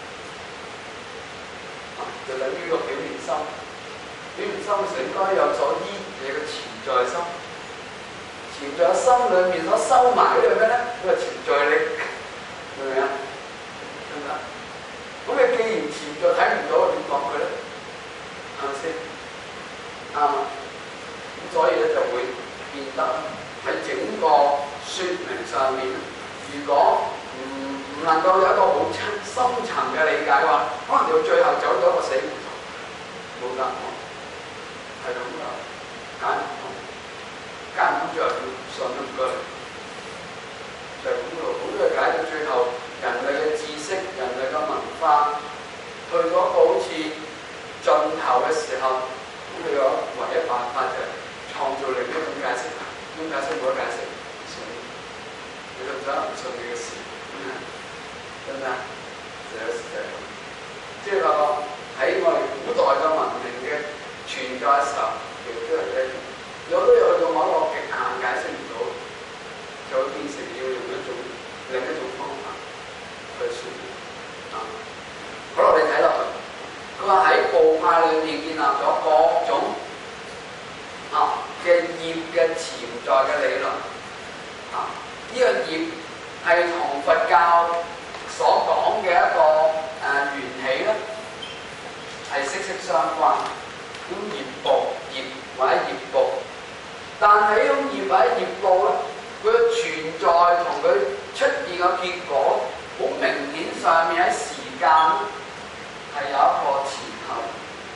啊，就等於個表面心，表面心應該有所依你嘅潛在心，潛在心裏面所收埋嗰啲係咩咧？嗰個潛在力，明唔明啊？明唔明？咁你既然潛在睇唔到，點講佢咧？係咪先？啱啊！咁所以咧就會變得喺整個説明上面，如果唔唔能夠有一個好深層嘅理解嘅話，可能到最後走咗一個死胡同，冇得講，係咁噶，解唔通，解唔通最後要信都唔該，就係咁咯。好多嘢解到最後，人類嘅知識、人類嘅文化，去嗰個好似盡頭嘅時候，咁你有唯一辦法就係創造另一種解釋，呢種解釋冇得解釋，信你就唔想唔信你嘅事，真唔真啊？就有時就係咁，即係話喺我哋古代嘅文明嘅存在嘅時候，亦都係一樣，有好多嘢去到某一個極限解釋唔到，就會變成要用一種另一種方法去説明啊。好啦，我哋睇落去，佢話喺部派裏面建立咗各種啊嘅業嘅潛在嘅理論啊，呢、這個業係同佛教所講嘅一個誒、呃、緣起咧係息息相關。咁業報、業或者業報，但係呢種業或者業報咧，佢嘅存在同佢出現嘅結果，好明顯上面喺時間係有一個前後，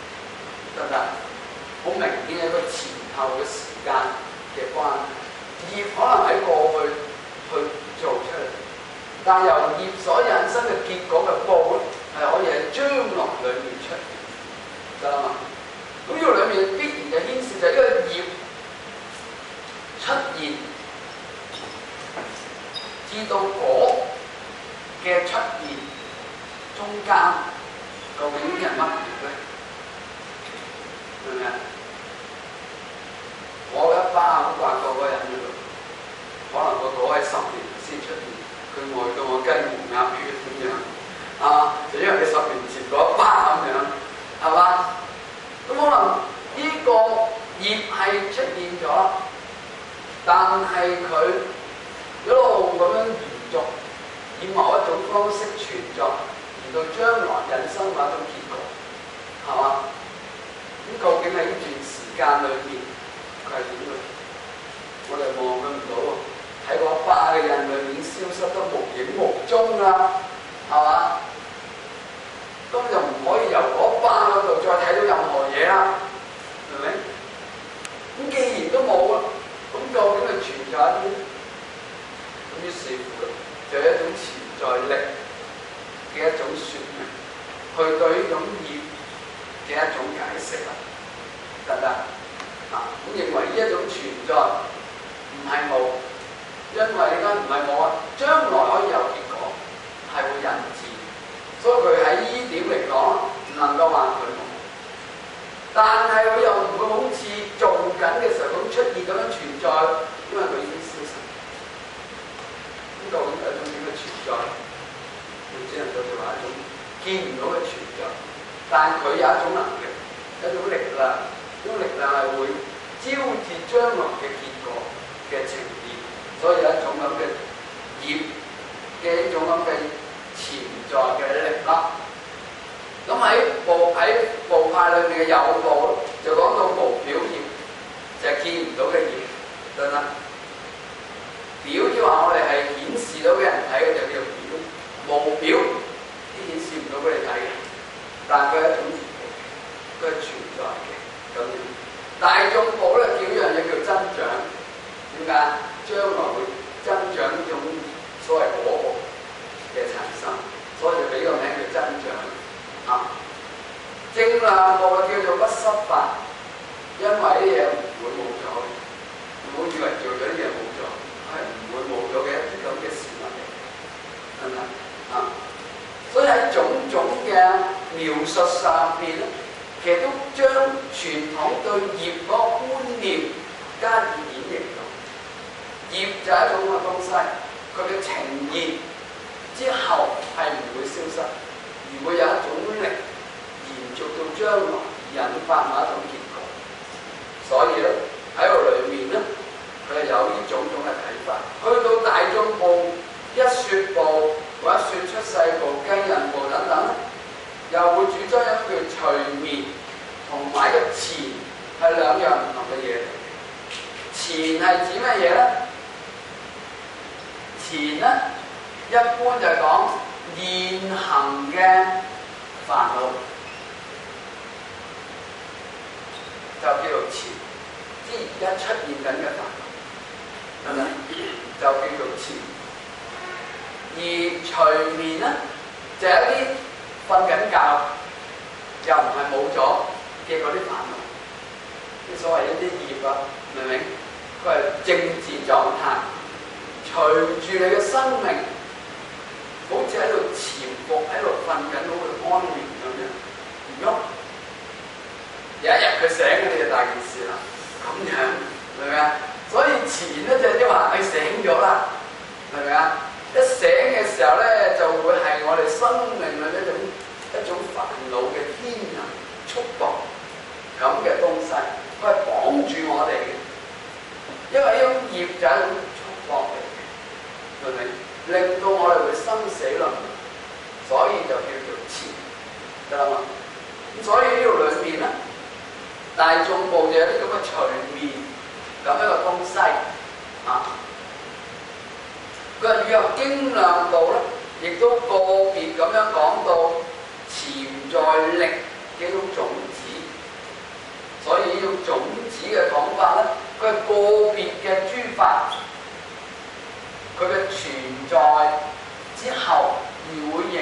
得唔得？好明顯係一個前後嘅時間嘅關係。業結果嘅報咧，係可以喺將來裏面出現，得啦嘛？咁呢個裏面必然就牽涉就係呢個業出現至到果嘅出現中間，究竟係乜嘢咧？明唔明啊？我一巴咁刮過嗰個人嗰度，可能個果係十年先出現，佢愛到我雞毛鴨血咁樣啊！就因為你十年前嗰一巴咁樣，係嘛？咁可能呢個業係出現咗，但係佢一路咁樣延續，以某一種方式存在，而到將來引申某一種結果，係嘛？咁究竟喺呢段時間裏邊，佢係點嘅？我哋望佢唔到喎，喺個巴嘅印裏面消失得無影無蹤啦，係嘛？咁就唔可以由嗰巴嗰度再睇到任何嘢啦，係咪？咁既然都冇啦，咁究竟係存在啲咧？咁於是乎就係一種潛在力嘅一種説明，去對呢種業嘅一種解釋啦，得唔得？啊，咁認為呢一種存在唔係冇，因為點解唔係冇啊？將來可以有結果，係會引致，所以佢喺呢點嚟講唔能夠話佢冇，但係佢又唔會好似做緊嘅時候咁出現咁樣存在，因為佢已經消失。咁究竟係一種點嘅存在？佢只能夠做話一種見唔到嘅存在，但佢有一種能力，一種力量。呢種力量係會招致將來嘅結果嘅呈現，所以有一種咁嘅業嘅一種咁嘅潛在嘅力啦。咁喺部喺部派裏面嘅有部就講到無表業，就係、是、見唔到嘅業，得唔得？表即係話我哋係顯示到俾人睇嘅就叫表，無表啲顯示唔到俾你睇嘅，但係佢係一種佢係存在嘅。咁大眾部咧叫呢樣嘢叫增長，點解？將來會增長呢種所謂果報嘅產生，所以就俾個名叫增長。啊，正量部叫做不失法，因為啲嘢唔會冇咗，唔好以為做咗啲嘢冇咗，係唔會冇咗嘅一啲咁嘅事物嚟，係咪啊？所以喺種種嘅描述上邊咧，其實都將傳統對業嗰個觀念加以演繹到。業就係一種咁嘅東西，佢嘅呈現之後係唔會消失，而會有一種力延續到將來，引發某一種結果。所以咧喺度裏面咧，佢係有呢種種嘅睇法。去到大眾部、一說部或者說出世部、經人部等等咧，又會主張一個叫隨眠同埋一個前，係兩樣唔同嘅嘢。前係指乜嘢咧？前咧一般就係講現行嘅煩惱，就叫做前，即係而家出現緊嘅煩惱，係咪？就叫做前。而隨眠咧，就係一啲瞓緊覺，又唔係冇咗嘅嗰啲煩惱，啲所謂一啲業啊，明唔明？佢係靜止狀態，隨住你嘅生命，好似喺度潛伏，喺度瞓緊，好似安眠咁樣，唔喐。有一日佢醒嘅，你就大件事啦。咁樣明唔明啊？所以前咧就即係話佢醒咗啦，明唔明啊？一醒嘅時候咧，就會係我哋生命裏一種一種煩惱嘅牽引、束縛咁嘅東西，佢係綁住我哋嘅。因為呢種業就係一種束縛嚟嘅，明唔明？令到我哋會生死輪迴，所以就叫做纏，得啦嘛。咁所以呢度裏面咧，大眾部就有啲咁嘅隨眠咁一個東西啊。佢話與入經量部咧，亦都個別咁樣講到潛在力嘅一種種子，所以呢種種子嘅講法咧，佢係個別嘅諸法，佢嘅存在之後而會形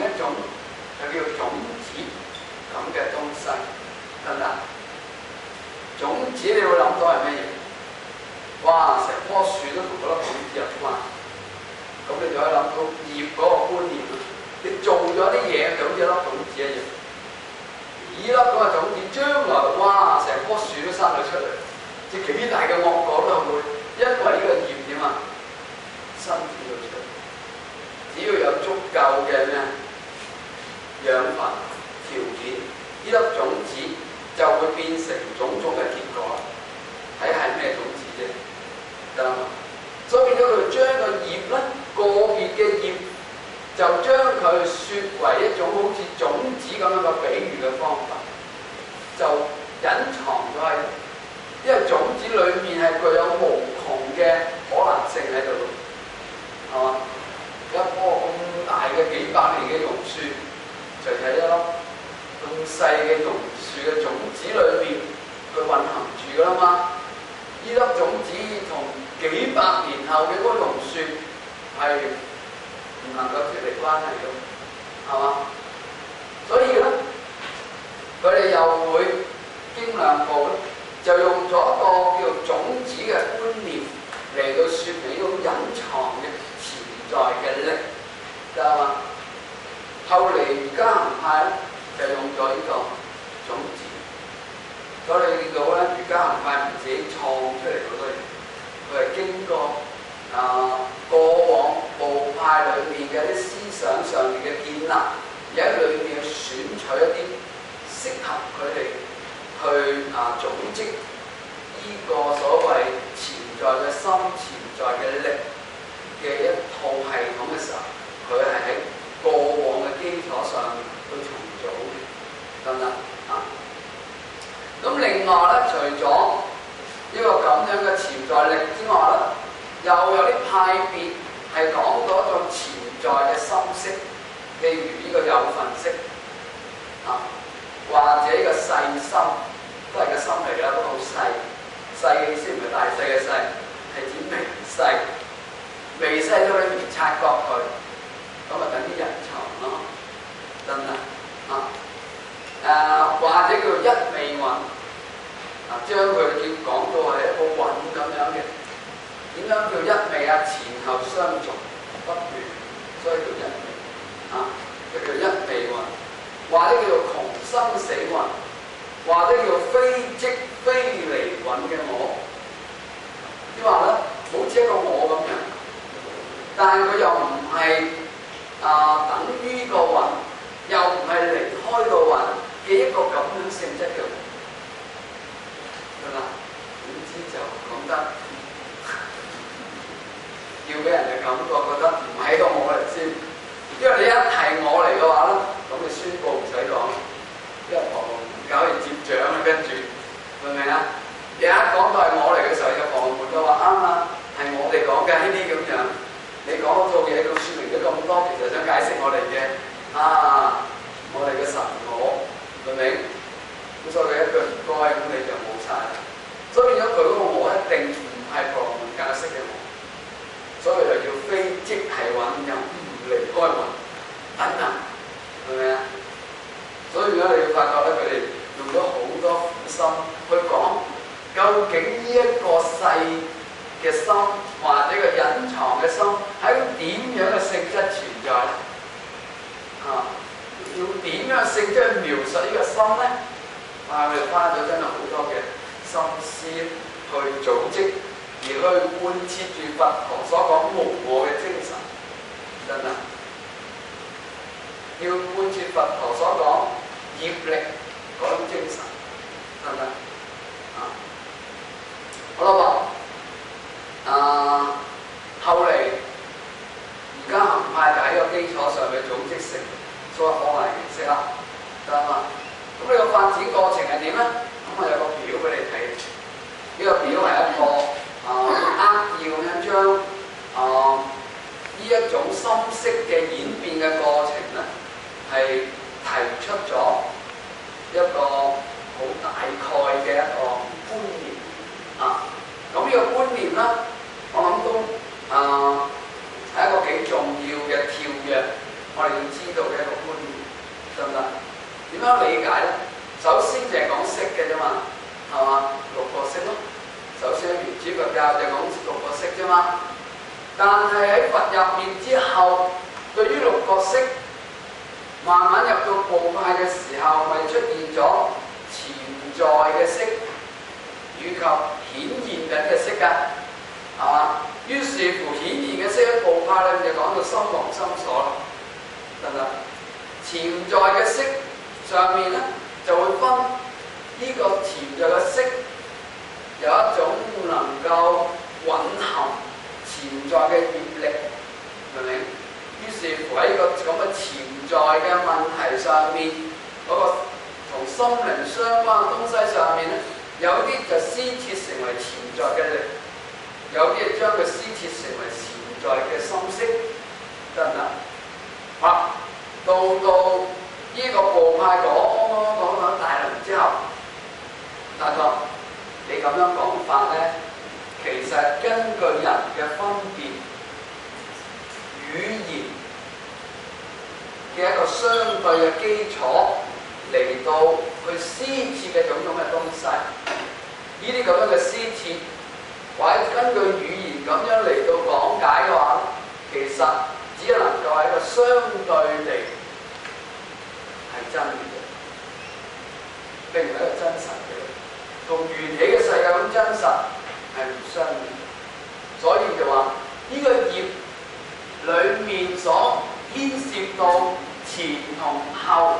一種就叫種子咁嘅東西，得唔得？種子你會諗到係咩嘢？哇！成棵樹都同嗰粒種子有關，咁你就可以諗到葉嗰個觀念啦。你做咗啲嘢就好似一粒種子一樣，呢粒嗰個種子將來哇，成棵樹都生咗出嚟，即係幾大嘅惡果都會因為呢個葉點啊生長到出嚟。只要有足夠嘅咩養分條件，呢粒種子就會變成種種嘅結果。睇係咩種子啫？得啦嘛。所以變咗佢將個葉咧，個別嘅葉就將佢説為一種好似種子咁樣嘅比喻嘅方法，就隱藏咗喺，因為種子裡面係具有無窮嘅可能性喺度，係嘛？一棵咁大嘅幾百年嘅榕樹，就係一粒咁細嘅榕樹嘅種子裏邊，佢蘊含住㗎啦嘛。呢粒種子同幾百年後嘅嗰個榕樹係唔能夠脫離關係嘅，係嘛？所以咧，佢哋又會經兩步咧，就用咗一個叫做種子嘅觀念嚟到説明呢種隱藏嘅在嘅力，得嘛？後嚟而家行派咧就用咗呢個種子，所以你見到咧，而家行派唔自己創出嚟好多嘢，佢係經過啊、呃、過往部派裏面嘅啲思想上面嘅建立，而喺裏面選取一啲適合佢哋去啊、呃、組織呢個所謂潛在嘅心、潛在嘅力嘅一套系統嘅時候，佢係喺過往嘅基礎上去重組嘅，得唔得啊？咁另外咧，除咗呢個咁樣嘅潛在力之外咧，又有啲派別係講到一種潛在嘅心識，譬如呢個有份識啊，或者呢個細心，都係個心嚟啦，都好細。細嘅意思唔係大細嘅細，係指微細。微細到裏面察覺佢，咁啊等啲隱藏咯，真啊啊誒，或者叫做一味雲啊，將佢叫講到係一個雲咁樣嘅。點樣叫一味啊？前後相續不斷，所以叫一味啊，就叫一味雲，或者叫做窮生死雲，或者叫做非即非離雲嘅我。點話咧？好似一個我咁樣。但係佢又唔係啊，等於個雲，又唔係離開個雲嘅一個咁樣性質嘅雲，係嘛？點知就講得要俾人嘅感覺覺得唔係個我嚟先，因為你一提我嚟嘅話咧，咁你宣佈唔使講，因為旁搞完接掌啦，跟住明唔明啊？你一講到係我嚟嘅時候，就旁門就話啱啊，係我哋講嘅呢啲咁樣。你講嗰套嘢，佢説明咗咁多，其實想解釋我哋嘅啊，我哋嘅神我，明唔明？咁所以佢一句唔該，咁你就冇晒啦。所以變咗佢嗰個我一定唔係旁門格式嘅我，所以就叫非即係雲，又唔離開雲，等等，係咪啊？所以而家你要發覺咧，佢哋用咗好多苦心去講，究竟呢一個細嘅心或者個隱藏嘅心係一種點樣嘅性質存在咧？啊，要點樣性質去描述呢個心咧？啊，佢哋花咗真係好多嘅心思去組織，而去貫徹住佛陀所講無我嘅精神，真係要貫徹佛陀所講業力嗰種精神，得唔得？啊，好啦噃。啊，後嚟而家行派就喺個基礎上嘅組織成所謂可能形式啦，得嘛？咁呢個發展過程係點咧？咁我有個表俾你睇，呢、這個表係一個啊扼要咁樣將啊呢一種心識嘅演變嘅過程咧，係提出咗一個好大概嘅一個觀念啊。咁呢個觀念咧，我諗都啊係、呃、一個幾重要嘅跳躍， 我哋要知道嘅一個觀念，得唔得？點樣理解咧？首先就係講色嘅啫嘛，係嘛？六個色咯。首先原主佛教就講六個色啫嘛。但係喺佛入面之後，對於六個色，慢慢入到部派嘅時候，咪出現咗潛在嘅色，以及顯現緊嘅色㗎，係嘛？於是乎顯現嘅色喺部派裏面就講到心王心所啦，得唔得？潛在嘅色上面咧就會分呢個潛在嘅色有一種能夠蘊含潛在嘅業力，明唔明？於是乎喺個咁嘅潛在嘅問題上面，嗰、那個同心靈相關嘅東西上面咧，有啲就施設成為潛在嘅力，有啲係將佢施設成為潛在嘅心識，得唔得？好，到到呢個部派講講講大輪之後，大哥，你咁樣講法咧，其實根據人嘅分別語言嘅一個相對嘅基礎嚟到去施設嘅種種嘅東西，呢啲咁樣嘅施設，或者根據語言咁樣嚟到講解嘅話，其實只能夠係一個相對地係真嘅，並唔係一個真實嘅，同緣起嘅世界咁真實係唔相應，所以就話呢、這個業裡面所牽涉到前同後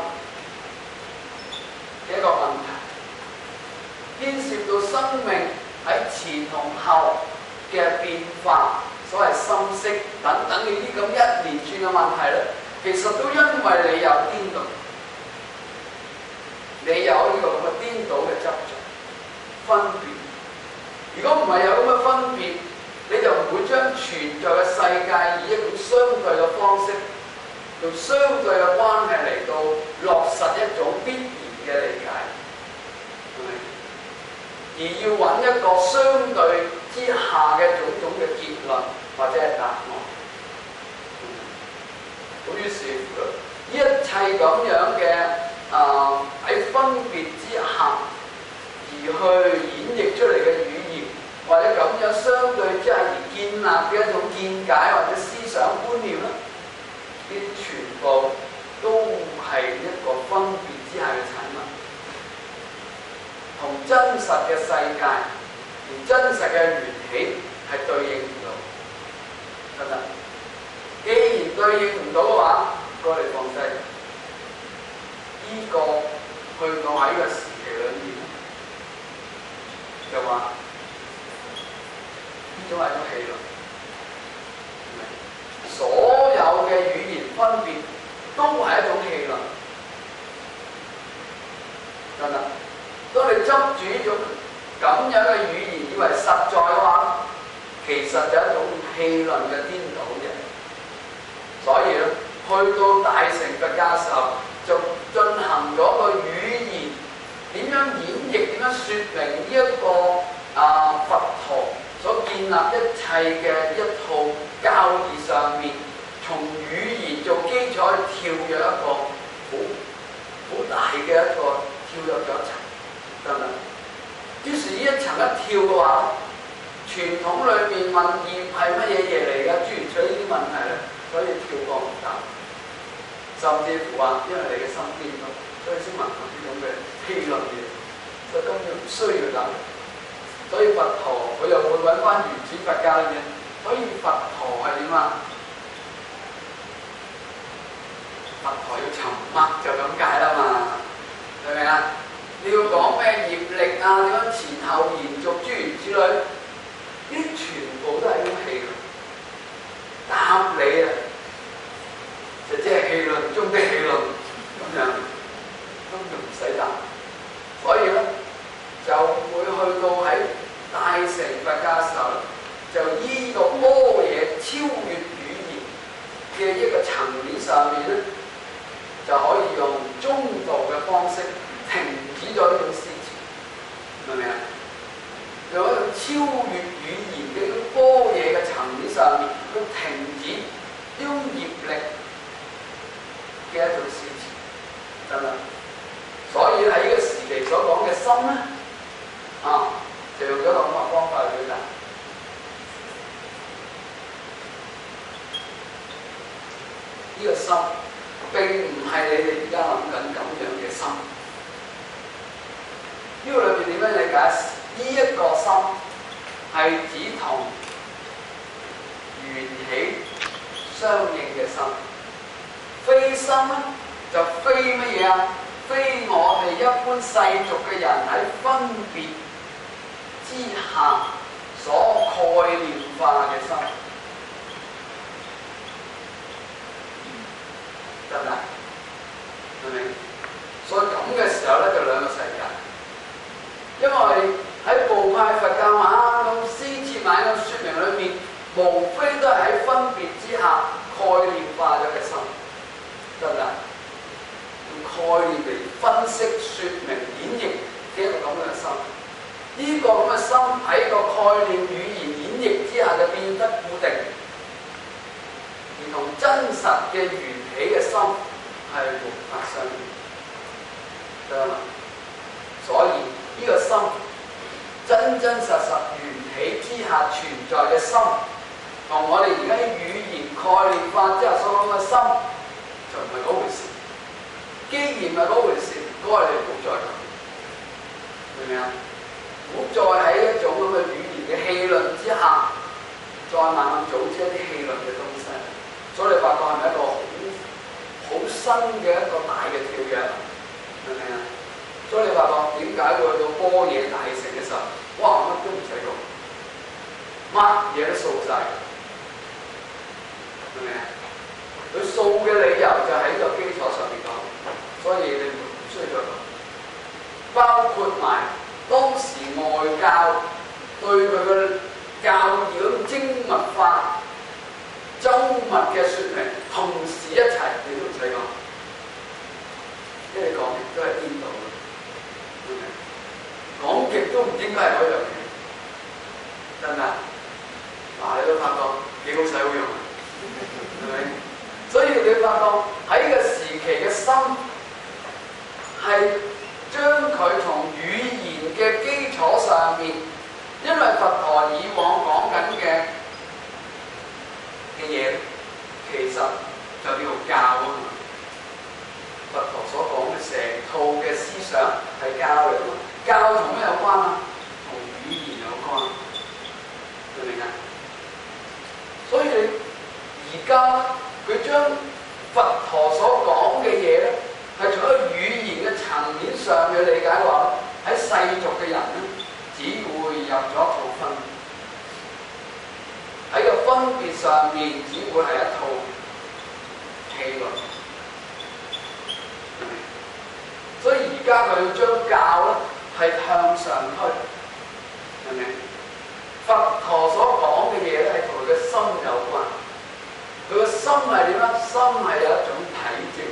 嘅一個問題，牽涉到生命喺前同後嘅變化，所謂心識等等嘅呢啲咁一連串嘅問題咧，其實都因為你有顛倒，你有呢個咁嘅顛倒嘅執着分別。如果唔係有咁嘅分別，你就唔會將存在嘅世界以一種相對嘅方式，用相對嘅關係嚟到落實一種必然嘅理解，係咪？而要揾一個相對之下嘅種種嘅結論或者係答案。咁於是乎，一切咁樣嘅啊喺分別之下而去演繹出嚟嘅語言，或者咁樣相對之下而建立嘅一種見解或者思想觀念咧，呢啲全部都係一個分別之下嘅產物，同真實嘅世界，同真實嘅緣起係對應唔到，得唔得？既然對應唔到嘅話，我哋放低呢個去到喺呢個時期裏面，就話呢種係一種氣論。所有嘅語言分別都係一種氣論，得唔得？當你執住呢種咁樣嘅語言以為實在嘅話，其實就係一種氣論嘅顛倒嘅。所以咧，去到大乘佛教時候，就進行咗個語言點樣演繹、點樣説明呢一個啊佛陀所建立一切嘅一套教義上面，從語言做基礎去跳躍一個好好大嘅一個跳躍咗一層，得唔得？於是呢一層一跳嘅話，傳統裏面問業係乜嘢嘢嚟㗎？諸如此類呢啲問題咧，所以跳過唔得。甚至乎話，因為你嘅心顛倒，所以先問呢種嘅氣論嘅，所以根本唔需要等。所以佛陀佢又會揾翻原始佛教嘅，所以佛陀係點啊？佛陀要沉默就咁解啦嘛，明唔明啊？你要講咩業力啊？點樣前後延續諸如此類，呢啲全部都係一種氣論。答你啊，就即係氣論中的氣論咁樣，根本唔使答。所以咧，就會去到喺大乘佛教時候，就依個般若超越語言嘅一個層面上面咧，就可以用中道嘅方式停止咗呢種思潮，明唔明啊？用一種超越語言嘅一種般若嘅層面上面，去停止呢種業力呢個心並唔係你哋而家諗緊咁樣嘅心。呢個裏邊點樣理解？呢一個心係指同緣起相應嘅心。非心咧就非乜嘢啊？非我哋一般世俗嘅人喺分別之下所概念化嘅心，得唔得？明唔明？所以咁嘅時候咧，就兩個世界。因為喺部派佛教猛咁施設猛咁説明裏面，無非都係喺分別之下概念化咗嘅心，得唔得？用概念嚟分析、説明、演繹嘅一個咁嘅心。呢個咁嘅心喺個概念語言演繹之下就變得固定，而同真實嘅緣起嘅心係無法相應，得嘛？所以呢個心真真實實緣起之下存在嘅心，同我哋而家語言概念化之後所講嘅心就唔係嗰回事。既然唔係嗰回事，嗰個你唔好再講，明唔明啊？唔好再喺一種咁嘅語言嘅戲論之下，再慢慢組織一啲戲論嘅東西。所以你發覺係咪一個好好新嘅一個大嘅跳躍？明唔明啊？所以你發覺點解會去到般若大成嘅時候，哇，乜都唔使講，乜嘢都掃晒，明唔明啊？佢掃嘅理由就喺個基礎上面講，所以你唔需要再講。包括埋當時外教對佢嘅教義嗰種精密化、周密嘅説明，同時一齊，你都唔使講，因為你講極都係顛倒嘅，講極都唔應該係嗰樣嘢，真㗎？嗱，你都發覺幾好使好用，係咪？所以你發覺喺個時期嘅心係將佢從語言嘅基礎上面，因為佛陀以往講緊嘅嘅嘢，其實就叫做教啊嘛。佛陀所講嘅成套嘅思想係教嚟啊嘛。教同咩有關啊？同語言有關，明唔明啊？所以你而家佢將佛陀所講嘅嘢咧，係從一個語言嘅層面上嘅理解話，喺世俗嘅人咧，只會入咗一套分別，喺個分別上面只會係一套戲論。所以而家佢要將教咧係向上推，明唔明？佛陀所講嘅嘢咧係同佢嘅心有關。佢個心係點啊？心係有一種體證，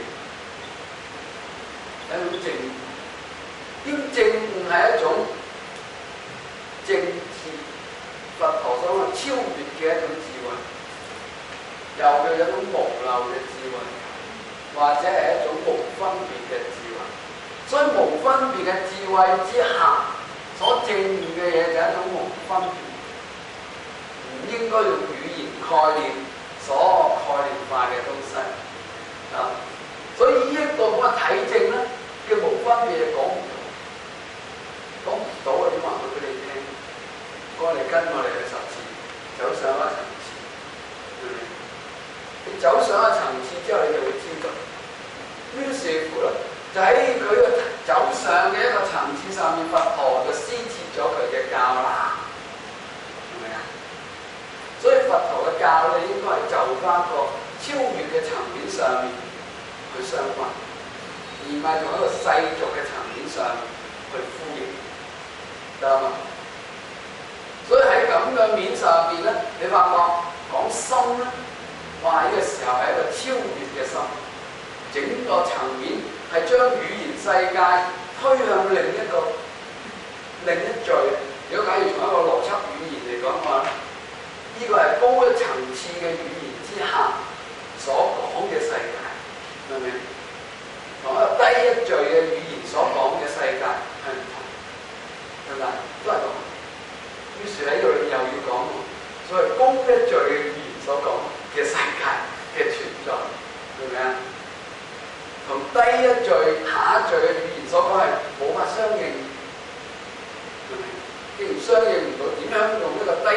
有一種證悟。呢種證悟係一種正智，佛陀所講超越嘅一種智慧，又叫一種無漏嘅智慧，或者係一種無分別嘅智慧。所以無分別嘅智慧之下，所證悟嘅嘢就係一種無分別，唔應該用語言概念所概念化嘅東西啊，所以呢一個咁嘅體證咧嘅無分別係講唔到，講唔到啊！點話佢俾你聽？我哋跟我哋去實踐，走上一個層次，明唔明？你走上一個層次之後，你就會知道。於是乎咧，就喺佢個走上嘅一個層次上面，佛陀就施設咗佢嘅教啦，明唔明啊？所以佛陀嘅教你應該係就翻個超越嘅層面上面去相關，而唔係從一個世俗嘅層面上去呼應，得嘛？所以喺咁嘅面上邊咧，你發覺講心咧，哇！呢個時候係一個超越嘅心，整個層面係將語言世界推向另一個另一序。如果假如從一個邏輯語言嚟講嘅話，呢個係高一層次嘅語言之下所講嘅世界，明唔明？同一個低一序嘅語言所講嘅世界係唔同，係咪？都係咁。於是喺度又要講所謂高一序嘅語言所講嘅世界嘅存在，明唔明？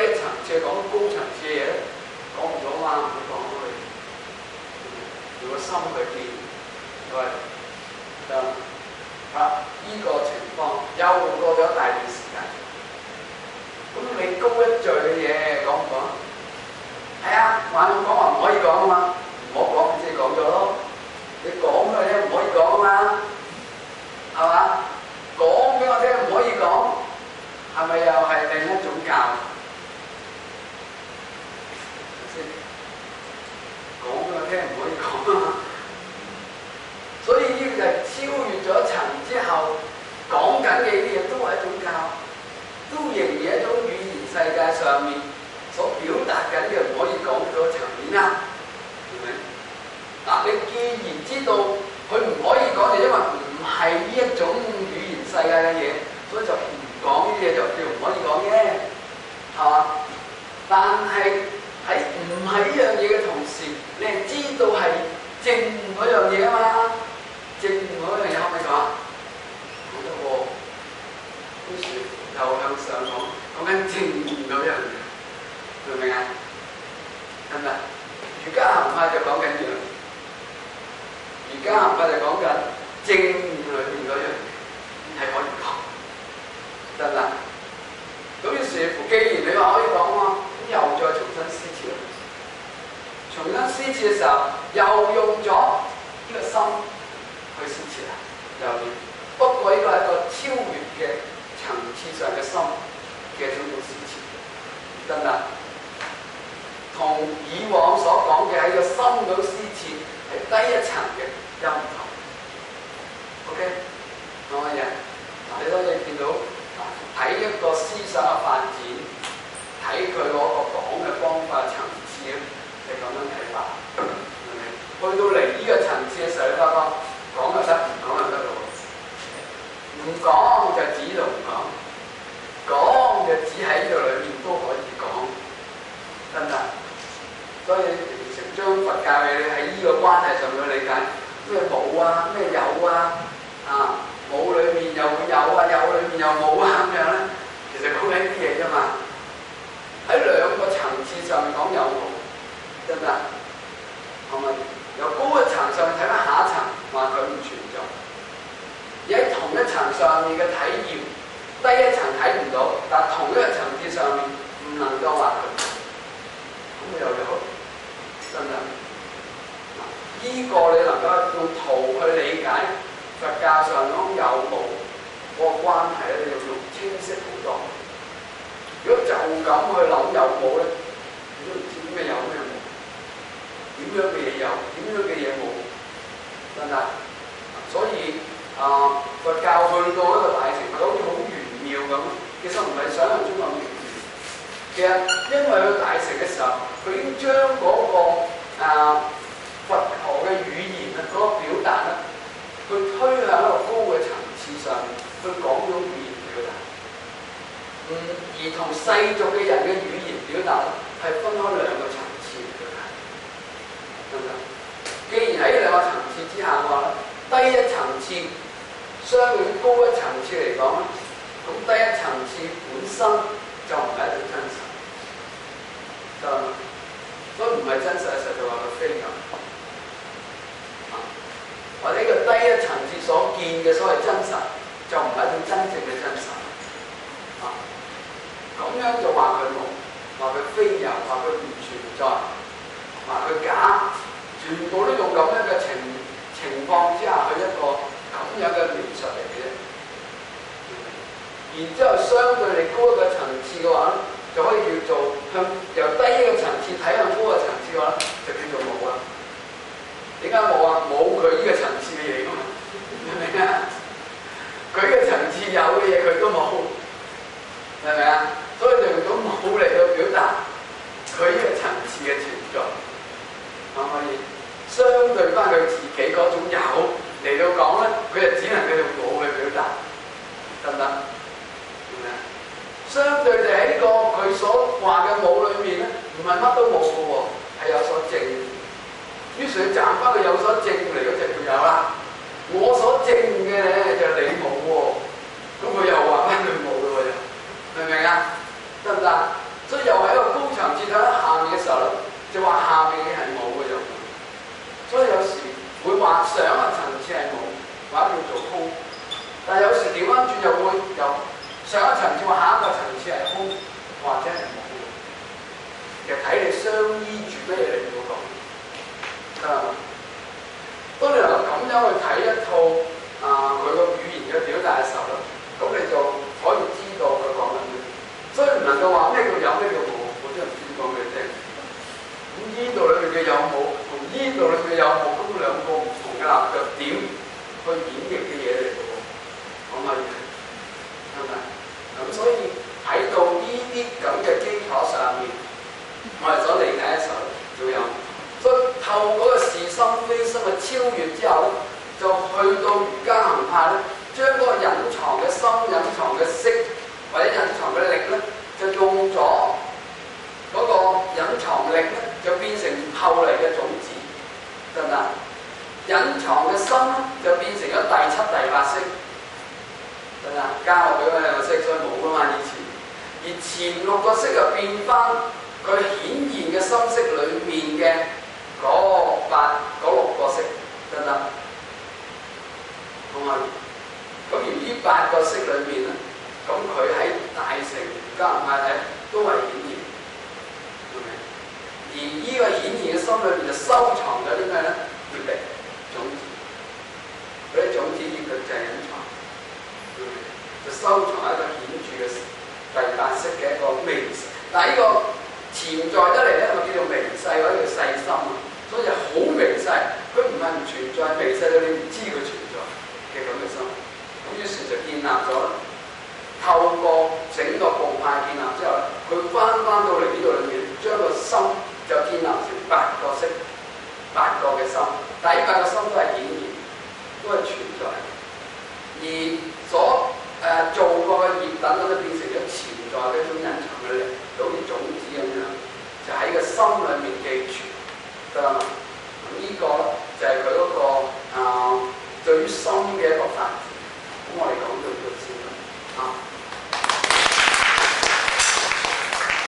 一層次講高層次嘅嘢咧，講唔到嘛，唔好講佢。用個心去見，係就啊依、這個情況又過咗大段時間。咁你高一序嘅嘢講唔講？係啊，話我講話唔可以講啊嘛，唔好講，你先講咗咯。你講嘅嘢唔可以講啊嘛，係嘛？講俾我聽唔可以講，係咪又係另一種教？先講俾我聽唔可以講啊嘛。所以呢個就係超越咗一層之後講緊嘅呢啲嘢都係一種教，都仍然係一種語言世界上面所表達緊嘅唔可以講嗰個層面啦，係咪？嗱，你既然知道佢唔可以講，就因為唔係呢一種語言世界嘅嘢，所以就唔講呢啲嘢就叫唔可以講嘅，係嘛？但係喺唔係呢樣嘢嘅同時，你係知道係正嗰樣嘢啊嘛？正嗰樣嘢可唔可以講？講得喎，跟住又向上講，講緊正嗰樣嘢，明唔明啊？係咪？瑜伽行法就講緊樣，瑜伽行法就講緊正裏面嗰樣嘢係可以講，得唔得？咁於是乎，既然你話可以講嘛，咁又再重新施設啦。重新施設嘅時候，又用咗呢個心去施設啦，又要。不過呢個係一個超越嘅層次上嘅心嘅一種施設，得唔得？同以往所講嘅喺個心度施設係低一層嘅又唔同。OK， 講乜嘢？你當你見到睇一個思想嘅發展，睇佢嗰個講嘅方法層次咧，係咁樣睇法，係咪？去到嚟呢個層次嘅時候，你發覺講就得，唔講就得咯。唔講就指到唔講，講就指喺呢度裏面都可以講，得唔得？所以成章佛教嘅你喺呢個關係上面去理解咩冇啊，咩有啊，啊冇裏面又會有啊，有裏面又冇啊咁樣咧，其實講緊啲嘢啫嘛。喺兩個層次上面講有冇，得唔得？係咪？由高一層上面睇翻下一層，話佢唔存在；而喺同一層上面嘅體驗，低一層睇唔到，但同一個層次上面唔能夠話佢，咁又有，得唔得？呢、這個你能夠用圖去理解佛教上講有冇嗰個關係咧，你要用清晰好多。如果就咁去諗有冇咧，你都唔知咩有咩冇，點樣嘅嘢有，點樣嘅嘢冇，得唔得？所以啊、呃，佛教去到一個大乘，好似好玄妙咁，其實唔係想象中咁玄妙。其實因為佢大乘嘅時候，佢已經將嗰、那個啊、呃、佛學嘅語言啊，嗰、那個表達咧，去推向一個高嘅層次上面，去講到語言表達。嗯，而同世俗嘅人嘅語言表達咧，係分開兩個層次嚟嘅，得唔得？既然喺兩個層次之下嘅話咧，低一層次相對於高一層次嚟講咧，咁低一層次本身就唔係一種真實，就所以唔係真實嘅時候就話佢非有，啊，或者呢個低一層次所見嘅所謂真實，就唔係一種真正嘅真實。咁樣就話佢冇，話佢非有，話佢唔存在，話佢假，全部都用咁樣嘅情情況之下去一個咁樣嘅描述嚟嘅啫。然之後相對你高一個層次嘅話咧，就可以叫做向由低一個層次睇向高一個層次嘅話咧，就叫做冇啦。點解冇啊？冇佢呢個層次嘅嘢㗎嘛，明唔明啊？佢嘅層次有嘅嘢佢都冇，明唔明啊？所以就用咗冇嚟到表達佢呢個層次嘅存在，可唔可以？相對翻佢自己嗰種有嚟到講咧，佢就只能夠用冇去表達，得唔得？明唔明啊？相對地喺呢個佢所話嘅冇裏面咧，唔係乜都冇嘅喎，係有所證。於是你賺翻佢有所證嚟嗰隻佢有啦，我所證嘅咧就係你冇喎，咁佢又話翻佢冇咯喎，又明唔明啊？得唔得？所以又翻轉又會由上一層至下一個層次係空或者係冇嘅。其實睇你相依住咩嚟到講，得啦。當你能夠咁樣去睇一套啊佢個語言嘅表達嘅時候咧，咁你就可以知道佢講緊咩。所以唔能夠話咩叫有咩叫冇，我真係唔知講俾你聽。咁呢度裏面嘅有冇同呢度裏面嘅有冇，咁兩個唔同嘅立腳點去演繹嘅嘢嚟嘅喎，可唔可以？係咪？咁所以喺到呢啲咁嘅基礎上面，我哋所理解嘅時候就有。所以透過個是心非心嘅超越之後咧，就去到瑜伽行派咧，將嗰個隱藏嘅心、隱藏嘅色或者隱藏嘅力咧，就用咗嗰個隱藏力咧，就變成後嚟嘅種子，得唔得？隱藏嘅心咧，就變成咗第七、第八識，得唔得？加落俾嗰兩個識，所以冇噶嘛以前。而前六個識就變翻佢顯現嘅心識裏面嘅嗰八嗰六個識，得唔得？好嘛？咁而呢八個識裏面咧，咁佢喺大乘加行派睇都係顯現，係咪？而呢個顯現嘅心裏面就收藏咗啲咩咧？業力種子，嗰啲種子業力就係隱藏，就收藏一個顯著嘅第八識嘅一個微細。但係呢個潛在得嚟咧，我叫做微細或者叫細心啊，所以就好微細，佢唔係唔存在，微細到你唔知佢存在嘅咁嘅心。咁於是就建立咗，透過整個部派建立之後，佢翻翻到嚟呢度裏面，將個心就建立成八個識，八個嘅心。但係呢八個心都係顯現，都係存在，而所誒、呃、做過嘅業等等都變成咗潛在嘅一種隱藏嘅力，就好似種子咁樣，就喺個心裏面寄存，得啦嘛。咁呢個咧就係佢嗰個啊、呃、對於心嘅一個發展。